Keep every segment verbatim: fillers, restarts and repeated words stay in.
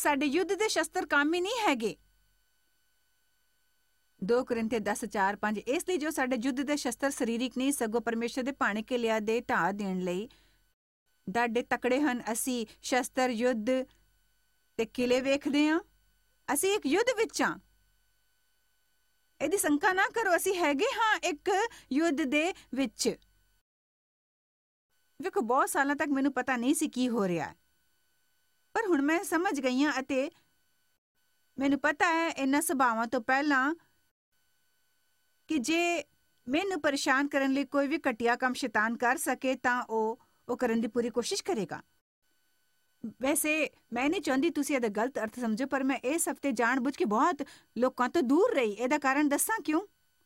ਸਾਡੇ ਯੁੱਧ ਦੇ ਸ਼ਸਤਰ ਕੰਮ ਹੀ ਨਹੀਂ ਹੈਗੇ। ਦੋ ਕੋਰਿੰਥੀਆਂ ਦਸ ਚਾਰ ਪੰਜ। ਇਸ ਲਈ ਜੋ ਸਾਡੇ ਯੁੱਧ ਦੇ ਸ਼ਸਤਰ ਸਰੀਰਿਕ ਨਹੀਂ ਸਗੋਂ ਪਰਮੇਸ਼ਰ ਦੇ ਭਾਣੇ ਕਿਲਿਆਂ ਦੇ ਢਾਹ ਦੇਣ ਲਈ ਡਾਢੇ ਤਕੜੇ ਹਨ। ਅਸੀਂ ਸ਼ਸਤਰ ਯੁੱਧ ਤੇ ਕਿਲੇ ਵੇਖਦੇ ਹਾਂ। ਅਸੀਂ ਇੱਕ ਯੁੱਧ ਵਿੱਚ ਹਾਂ। ਇਹਦੀ ਸ਼ੰਕਾ ਨਾ ਕਰੋ, ਅਸੀਂ ਹੈਗੇ ਹਾਂ ਇੱਕ ਯੁੱਧ ਦੇ ਵਿੱਚ। ਵੇਖੋ, ਬਹੁਤ ਸਾਲਾਂ ਤੱਕ ਮੈਨੂੰ ਪਤਾ ਨਹੀਂ ਸੀ ਕੀ ਹੋ ਰਿਹਾ, ਪਰ ਹੁਣ ਮੈਂ ਸਮਝ ਗਈ ਹਾਂ ਅਤੇ ਮੈਨੂੰ ਪਤਾ ਹੈ ਇਹਨਾਂ ਸੁਭਾਵਾਂ ਤੋਂ ਪਹਿਲਾਂ ਕਿ ਜੇ ਮੈਨੂੰ ਪਰੇਸ਼ਾਨ ਕਰਨ ਲਈ ਕੋਈ ਵੀ ਘਟੀਆ ਕੰਮ ਸ਼ੈਤਾਨ ਕਰ ਸਕੇ ਤਾਂ ਉਹ ਉਹ ਕਰਨ ਦੀ ਪੂਰੀ ਕੋਸ਼ਿਸ਼ ਕਰੇਗਾ। ਵੈਸੇ ਮੈਂ ਨਹੀਂ ਚਾਹੁੰਦੀ ਤੁਸੀਂ ਇਹਦਾ ਗਲਤ ਅਰਥ ਸਮਝੋ, ਪਰ ਮੈਂ ਇਸ ਹਫ਼ਤੇ ਜਾਣ ਬੁੱਝ ਕੇ ਬਹੁਤ ਲੋਕਾਂ ਤੋਂ ਦੂਰ ਰਹੀ। ਇਹਦਾ ਕਾਰਨ ਦੱਸਾਂ ਕਿਉਂ?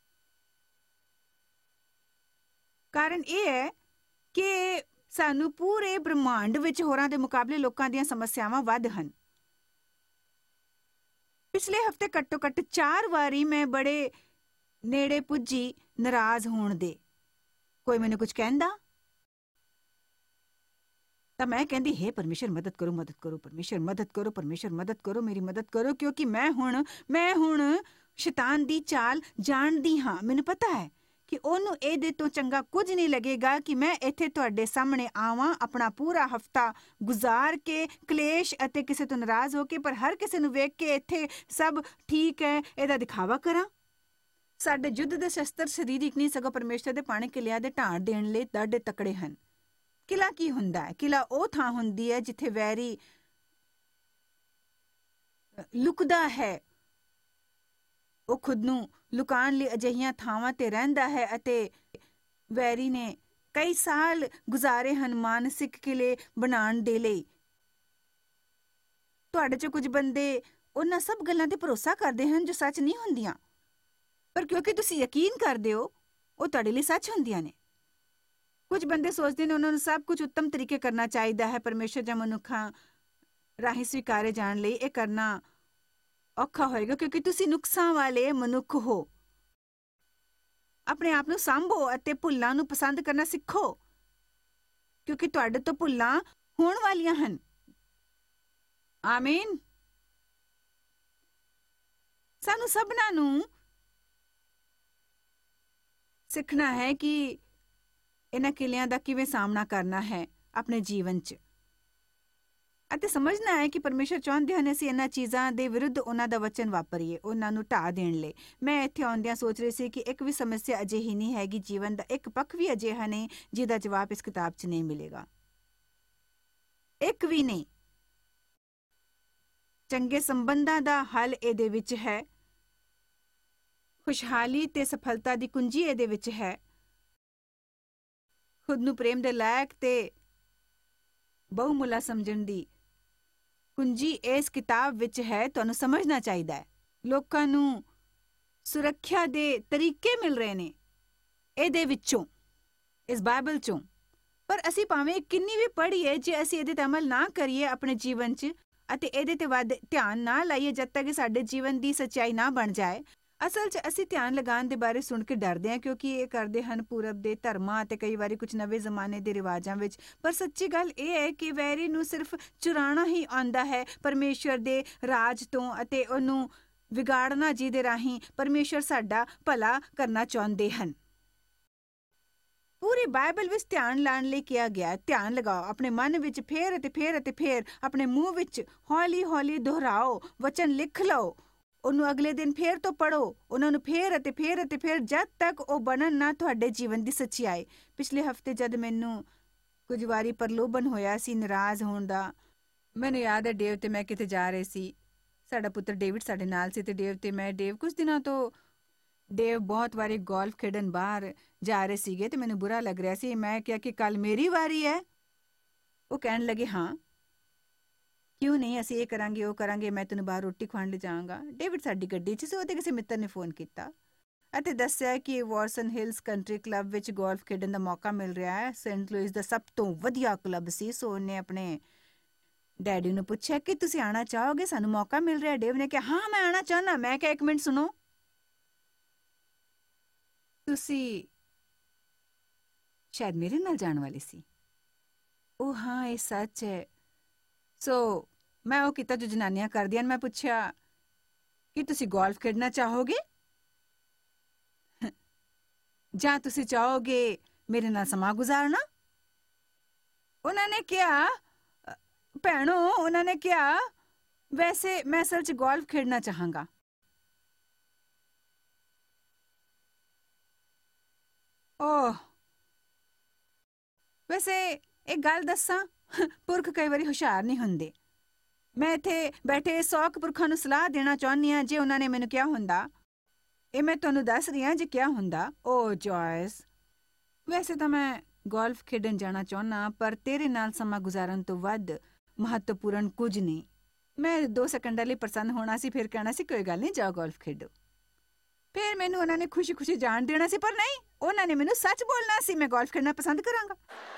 ਕਾਰਨ ਇਹ ਹੈ ਕਿ ਸਾਨੂੰ ਪੂਰੇ ਬ੍ਰਹਮਾਂਡ ਵਿੱਚ ਹੋਰਾਂ ਦੇ ਮੁਕਾਬਲੇ ਲੋਕਾਂ ਦੀਆਂ ਸਮੱਸਿਆਵਾਂ ਵੱਧ ਹਨ। ਪਿਛਲੇ ਹਫ਼ਤੇ ਘੱਟੋ ਘੱਟ ਚਾਰ ਵਾਰੀ ਮੈਂ ਬੜੇ ਨੇੜੇ ਪੁੱਜੀ ਨਾਰਾਜ਼ ਹੋਣ ਦੇ। ਕੋਈ ਮੈਨੂੰ ਕੁਝ ਕਹਿੰਦਾ ਤਾਂ ਮੈਂ ਕਹਿੰਦੀ, ਹੇ ਪਰਮੇਸ਼ਰ ਮਦਦ ਕਰੋ, ਮਦਦ ਕਰੋ, ਪਰਮੇਸ਼ਰ ਮਦਦ ਕਰੋ, ਪਰਮੇਸ਼ਰ ਮਦਦ ਕਰੋ, ਮੇਰੀ ਮਦਦ ਕਰੋ, ਕਿਉਂਕਿ ਮੈਂ ਹੁਣ ਮੈਂ ਹੁਣ ਸ਼ੈਤਾਨ ਦੀ ਚਾਲ ਜਾਣਦੀ ਹਾਂ। ਮੈਨੂੰ ਪਤਾ ਹੈ ਕਿ ਉਹਨੂੰ ਇਹਦੇ ਤੋਂ ਚੰਗਾ ਕੁਝ ਨਹੀਂ ਲੱਗੇਗਾ ਕਿ ਮੈਂ ਇੱਥੇ ਤੁਹਾਡੇ ਸਾਹਮਣੇ ਆਵਾਂ, ਆਪਣਾ ਪੂਰਾ ਹਫ਼ਤਾ ਗੁਜ਼ਾਰ ਕੇ ਕਲੇਸ਼ ਅਤੇ ਕਿਸੇ ਤੋਂ ਨਾਰਾਜ਼ ਹੋ ਕੇ, ਪਰ ਹਰ ਕਿਸੇ ਨੂੰ ਵੇਖ ਕੇ ਇੱਥੇ ਸਭ ਠੀਕ ਹੈ ਇਹਦਾ ਦਿਖਾਵਾ ਕਰਾਂ। ਸਾਡੇ ਯੁੱਧ ਦੇ ਸ਼ਸਤਰ ਸਰੀਰਿਕ ਨਹੀਂ ਸਗੋਂ ਪਰਮੇਸ਼ਰ ਦੇ ਭਾਣੇ ਕਿਲਿਆਂ ਦੇ ਢਾਹ ਦੇਣ ਲਈ ਡਾਢੇ ਤਕੜੇ ਹਨ। ਕਿਲਾ ਕੀ ਹੁੰਦਾ ਹੈ? ਕਿਲਾ ਉਹ ਥਾਂ ਹੁੰਦੀ ਹੈ ਜਿੱਥੇ ਵੈਰੀ ਲੁਕਦਾ ਹੈ। ਉਹ ਖੁਦ ਨੂੰ ਲੁਕਾਉਣ ਲਈ ਅਜਿਹੀਆਂ ਥਾਵਾਂ ਤੇ ਰਹਿੰਦਾ ਹੈ ਅਤੇ ਵੈਰੀ ਨੇ ਕਈ ਸਾਲ ਗੁਜ਼ਾਰੇ ਹਨ ਮਾਨਸਿਕ ਕਿਲੇ ਬਣਾਉਣ ਦੇ ਲਈ। ਤੁਹਾਡੇ ਚ ਕੁਝ ਬੰਦੇ ਉਹਨਾਂ ਸਭ ਗੱਲਾਂ ਤੇ ਭਰੋਸਾ ਕਰਦੇ ਹਨ ਜੋ ਸੱਚ ਨਹੀਂ ਹੁੰਦੀਆਂ, ਪਰ ਕਿਉਂਕਿ ਤੁਸੀਂ ਯਕੀਨ ਕਰਦੇ ਹੋ ਉਹ ਤੁਹਾਡੇ ਲਈ ਸੱਚ ਹੁੰਦੀਆਂ ਨੇ। ਕੁਝ ਬੰਦੇ ਸੋਚਦੇ ਨੇ ਉਹਨਾਂ ਨੂੰ ਸਭ ਕੁਝ ਉੱਤਮ ਤਰੀਕੇ ਕਰਨਾ ਚਾਹੀਦਾ ਹੈ। ਪਰਮੇਸ਼ਰ ਜਾਂ ਮਨੁੱਖਾਂ ਰਾਹੀਂ ਸਵੀਕਾਰੇ ਜਾਣ ਲਈ ਇਹ ਕਰਨਾ ਔਖਾ ਹੋਏਗਾ ਕਿਉਂਕਿ ਤੁਸੀਂ ਨੁਕਸਾਂ ਵਾਲੇ ਮਨੁੱਖ ਹੋ। ਆਪਣੇ ਆਪ ਨੂੰ ਸਾਂਭੋ ਅਤੇ ਭੁੱਲਾਂ ਨੂੰ ਪਸੰਦ ਕਰਨਾ ਸਿੱਖੋ, ਕਿਉਂਕਿ ਤੁਹਾਡੇ ਤੋਂ ਭੁੱਲਾਂ ਹੋਣ ਵਾਲੀਆਂ ਹਨ। ਆਮੀਨ। ਸਾਨੂੰ ਸਭਨਾਂ ਨੂੰ ਸਿੱਖਣਾ ਹੈ ਕਿ ਇਹਨਾਂ ਕਿਲਿਆਂ ਦਾ ਕਿਵੇਂ ਸਾਹਮਣਾ ਕਰਨਾ ਹੈ ਆਪਣੇ ਜੀਵਨ 'ਚ, ਅਤੇ ਸਮਝਣਾ ਹੈ ਕਿ ਪਰਮੇਸ਼ਰ ਚਾਹੁੰਦੇ ਹਨ ਅਸੀਂ ਇਹਨਾਂ ਚੀਜ਼ਾਂ ਦੇ ਵਿਰੁੱਧ ਉਹਨਾਂ ਦਾ ਵਚਨ ਵਾਪਰੀਏ, ਉਹਨਾਂ ਨੂੰ ਢਾਹ ਦੇਣ ਲਈ। ਮੈਂ ਇੱਥੇ ਆਉਂਦਿਆਂ ਸੋਚ ਰਹੀ ਸੀ ਕਿ ਇੱਕ ਵੀ ਸਮੱਸਿਆ ਅਜਿਹੀ ਨਹੀਂ ਹੈਗੀ, ਜੀਵਨ ਦਾ ਇੱਕ ਪੱਖ ਵੀ ਅਜਿਹਾ ਨਹੀਂ ਜਿਹਦਾ ਜਵਾਬ ਇਸ ਕਿਤਾਬ 'ਚ ਨਹੀਂ ਮਿਲੇਗਾ। ਇੱਕ ਵੀ ਨਹੀਂ। ਚੰਗੇ ਸੰਬੰਧਾਂ ਦਾ ਹੱਲ ਇਹਦੇ ਵਿੱਚ ਹੈ। ਖੁਸ਼ਹਾਲੀ ਤੇ ਸਫਲਤਾ ਦੀ ਕੁੰਜੀ ਇਹਦੇ ਵਿੱਚ ਹੈ। ਖੁਦ ਨੂੰ ਪ੍ਰੇਮ ਦੇ ਲਾਇਕ ਤੇ ਬਹੁਮੁੱਲਾ ਸਮਝਣ ਦੀ ਕੁੰਜੀ ਇਸ ਕਿਤਾਬ ਵਿੱਚ ਹੈ। ਤੁਹਾਨੂੰ ਸਮਝਣਾ ਚਾਹੀਦਾ ਹੈ। ਲੋਕਾਂ ਨੂੰ ਸੁਰੱਖਿਆ ਦੇ ਤਰੀਕੇ ਮਿਲ ਰਹੇ ਨੇ ਇਹਦੇ ਵਿੱਚੋਂ, ਇਸ ਬਾਈਬਲ ਚੋਂ, ਪਰ ਅਸੀਂ ਭਾਵੇਂ ਕਿੰਨੀ ਵੀ ਪੜ੍ਹੀਏ, ਜੇ ਅਸੀਂ ਇਹਦੇ ਤੇ ਅਮਲ ਨਾ ਕਰੀਏ ਆਪਣੇ ਜੀਵਨ 'ਚ ਅਤੇ ਇਹਦੇ ਤੇ ਵੱਧ ਧਿਆਨ ਨਾ ਲਾਈਏ ਜਦ ਤੱਕ ਸਾਡੇ ਜੀਵਨ ਦੀ ਸੱਚਾਈ ਨਾ ਬਣ ਜਾਏ। ਅਸਲ 'ਚ ਅਸੀਂ ਧਿਆਨ ਲਗਾਉਣ ਦੇ ਬਾਰੇ ਸੁਣ ਕੇ ਡਰਦੇ ਹਾਂ ਕਿਉਂਕਿ ਇਹ ਕਰਦੇ ਹਨ ਪੂਰਬ ਦੇ ਧਰਮਾਂ ਅਤੇ ਕਈ ਵਾਰੀ ਕੁਝ ਨਵੇਂ ਜ਼ਮਾਨੇ ਦੇ ਰਿਵਾਜਾਂ ਵਿੱਚ। ਪਰ ਸੱਚੀ ਗੱਲ ਇਹ ਹੈ ਕਿ ਵੈਰੀ ਨੂੰ ਸਿਰਫ ਚੁਰਾਉਣਾ ਹੀ ਆਉਂਦਾ ਹੈ ਪਰਮੇਸ਼ਰ ਦੇ ਰਾਜ ਤੋਂ ਅਤੇ ਉਹਨੂੰ ਵਿਗਾੜਨਾ, ਜਿਹਦੇ ਰਾਹੀਂ ਪਰਮੇਸ਼ਰ ਸਾਡਾ ਭਲਾ ਕਰਨਾ ਚਾਹੁੰਦੇ ਹਨ। ਪੂਰੀ ਬਾਈਬਲ ਵਿੱਚ ਧਿਆਨ ਲਾਉਣ ਲਈ ਕਿਹਾ ਗਿਆ। ਧਿਆਨ ਲਗਾਓ ਆਪਣੇ ਮਨ ਵਿੱਚ, ਫੇਰ ਅਤੇ ਫੇਰ ਅਤੇ ਫੇਰ ਆਪਣੇ ਮੂੰਹ ਵਿੱਚ ਹੌਲੀ ਹੌਲੀ ਦੁਹਰਾਓ, ਵਚਨ ਲਿਖ ਲਓ, ਉਹਨੂੰ ਅਗਲੇ ਦਿਨ ਫੇਰ ਤੋਂ ਪੜ੍ਹੋ, ਉਹਨਾਂ ਨੂੰ ਫੇਰ ਅਤੇ ਫੇਰ ਅਤੇ ਫੇਰ ਜਦ ਤੱਕ ਉਹ ਬਣਨ ਨਾ ਤੁਹਾਡੇ ਜੀਵਨ ਦੀ ਸੱਚਾਈ। ਪਿਛਲੇ ਹਫ਼ਤੇ ਜਦ ਮੈਨੂੰ ਕੁਝ ਵਾਰੀ ਪ੍ਰਲੋਭਨ ਹੋਇਆ ਸੀ ਨਾਰਾਜ਼ ਹੋਣ ਦਾ, ਮੈਨੂੰ ਯਾਦ ਹੈ ਡੇਵ ਤੇ ਮੈਂ ਕਿਤੇ ਜਾ ਰਹੇ ਸੀ। ਸਾਡਾ ਪੁੱਤਰ ਡੇਵਿਡ ਸਾਡੇ ਨਾਲ ਸੀ ਤੇ ਡੇਵ ਤੇ ਮੈਂ ਡੇਵ ਕੁਝ ਦਿਨਾਂ ਤੋਂ ਡੇਵ ਬਹੁਤ ਵਾਰੀ ਗੋਲਫ ਖੇਡਣ ਬਾਹਰ ਜਾ ਰਹੇ ਸੀਗੇ ਤੇ ਮੈਨੂੰ ਬੁਰਾ ਲੱਗ ਰਿਹਾ ਸੀ। ਮੈਂ ਕਿਹਾ ਕਿ ਕੱਲ ਮੇਰੀ ਵਾਰੀ ਹੈ। ਉਹ ਕਹਿਣ ਲੱਗੇ ਹਾਂ ਕਿਉਂ ਨਹੀਂ, ਅਸੀਂ ਇਹ ਕਰਾਂਗੇ ਉਹ ਕਰਾਂਗੇ, ਮੈਂ ਤੈਨੂੰ ਬਾਹਰ ਰੋਟੀ ਖਵਾਉਣ ਲਈ ਜਾਵਾਂਗਾ। ਡੇਵਿਡ ਸਾਡੀ ਗੱਡੀ 'ਚ ਸੀ। ਉਹਦੇ ਕਿਸੇ ਮਿੱਤਰ ਨੇ ਫੋਨ ਕੀਤਾ ਅਤੇ ਦੱਸਿਆ ਕਿ ਵਾਰਸਨ ਹਿਲਸ ਕੰਟਰੀ ਕਲੱਬ ਵਿੱਚ ਗੋਲਫ ਖੇਡਣ ਦਾ ਮੌਕਾ ਮਿਲ ਰਿਹਾ ਹੈ। ਸੇਂਟ ਲੁਈਸ ਦਾ ਸਭ ਤੋਂ ਵਧੀਆ ਕਲੱਬ ਸੀ। ਸੋ ਉਹਨੇ ਆਪਣੇ ਡੈਡੀ ਨੂੰ ਪੁੱਛਿਆ ਕਿ ਤੁਸੀਂ ਆਉਣਾ ਚਾਹੋਗੇ, ਸਾਨੂੰ ਮੌਕਾ ਮਿਲ ਰਿਹਾ। ਡੇਵ ਨੇ ਕਿਹਾ ਹਾਂ ਮੈਂ ਆਉਣਾ ਚਾਹੁੰਦਾ। ਮੈਂ ਕਿਹਾ ਇੱਕ ਮਿੰਟ ਸੁਣੋ, ਤੁਸੀਂ ਸ਼ਾਇਦ ਮੇਰੇ ਨਾਲ ਜਾਣ ਵਾਲੇ ਸੀ। ਉਹ ਹਾਂ ਇਹ ਸੱਚ ਹੈ। ਸੋ ਮੈਂ ਉਹ ਕੀਤਾ ਜੋ ਜਨਾਨੀਆਂ ਕਰਦੀਆਂ। ਮੈਂ ਪੁੱਛਿਆ ਕਿ ਤੁਸੀਂ ਗੋਲਫ ਖੇਡਣਾ ਚਾਹੋਗੇ ਜਾਂ ਤੁਸੀਂ ਚਾਹੋਗੇ ਮੇਰੇ ਨਾਲ ਸਮਾਂ ਗੁਜ਼ਾਰਨਾ? ਉਹਨਾਂ ਨੇ ਕਿਹਾ, ਭੈਣੋ, ਉਹਨਾਂ ਨੇ ਕਿਹਾ ਵੈਸੇ ਮੈਂ ਅਸਲ 'ਚ ਗੋਲਫ ਖੇਡਣਾ ਚਾਹਾਂਗਾ। ਓਹ, ਵੈਸੇ ਇੱਕ ਗੱਲ ਦੱਸਾਂ, ਪੁਰਖ ਕਈ ਵਾਰੀ ਹੁਸ਼ਿਆਰ ਨਹੀਂ ਹੁੰਦੇ। ਮੈਂ ਇੱਥੇ ਬੈਠੇ ਸੌ ਕੁ ਪੁਰਖਾਂ ਨੂੰ ਸਲਾਹ ਦੇਣਾ ਚਾਹੁੰਦੀ ਹਾਂ। ਜੇ ਉਹਨਾਂ ਨੇ ਮੈਨੂੰ ਕਿਹਾ ਹੁੰਦਾ, ਇਹ ਮੈਂ ਤੁਹਾਨੂੰ ਦੱਸ ਰਹੀ ਹਾਂ, ਜੇ ਕਿਹਾ ਹੁੰਦਾ, ਓ ਜੋਇਸ, ਵੈਸੇ ਤਾਂ ਮੈਂ ਗੋਲਫ ਖੇਡਣ ਜਾਣਾ ਚਾਹੁੰਦਾ, ਪਰ ਤੇਰੇ ਨਾਲ ਸਮਾਂ ਗੁਜ਼ਾਰਨ ਤੋਂ ਵੱਧ ਮਹੱਤਵਪੂਰਨ ਕੁਝ ਨਹੀਂ। ਮੈਂ ਦੋ ਸੈਕਿੰਡਾਂ ਲਈ ਪ੍ਰਸੰਨ ਹੋਣਾ ਸੀ, ਫਿਰ ਕਹਿਣਾ ਸੀ ਕੋਈ ਗੱਲ ਨਹੀਂ, ਜਾਓ ਗੋਲਫ ਖੇਡੋ। ਫਿਰ ਮੈਨੂੰ ਉਹਨਾਂ ਨੇ ਖੁਸ਼ੀ ਖੁਸ਼ੀ ਜਾਣ ਦੇਣਾ ਸੀ, ਪਰ ਨਹੀਂ, ਉਹਨਾਂ ਨੇ ਮੈਨੂੰ ਸੱਚ ਬੋਲਣਾ ਸੀ, ਮੈਂ ਗੋਲਫ ਖੇਡਣਾ ਪਸੰਦ ਕਰਾਂਗਾ।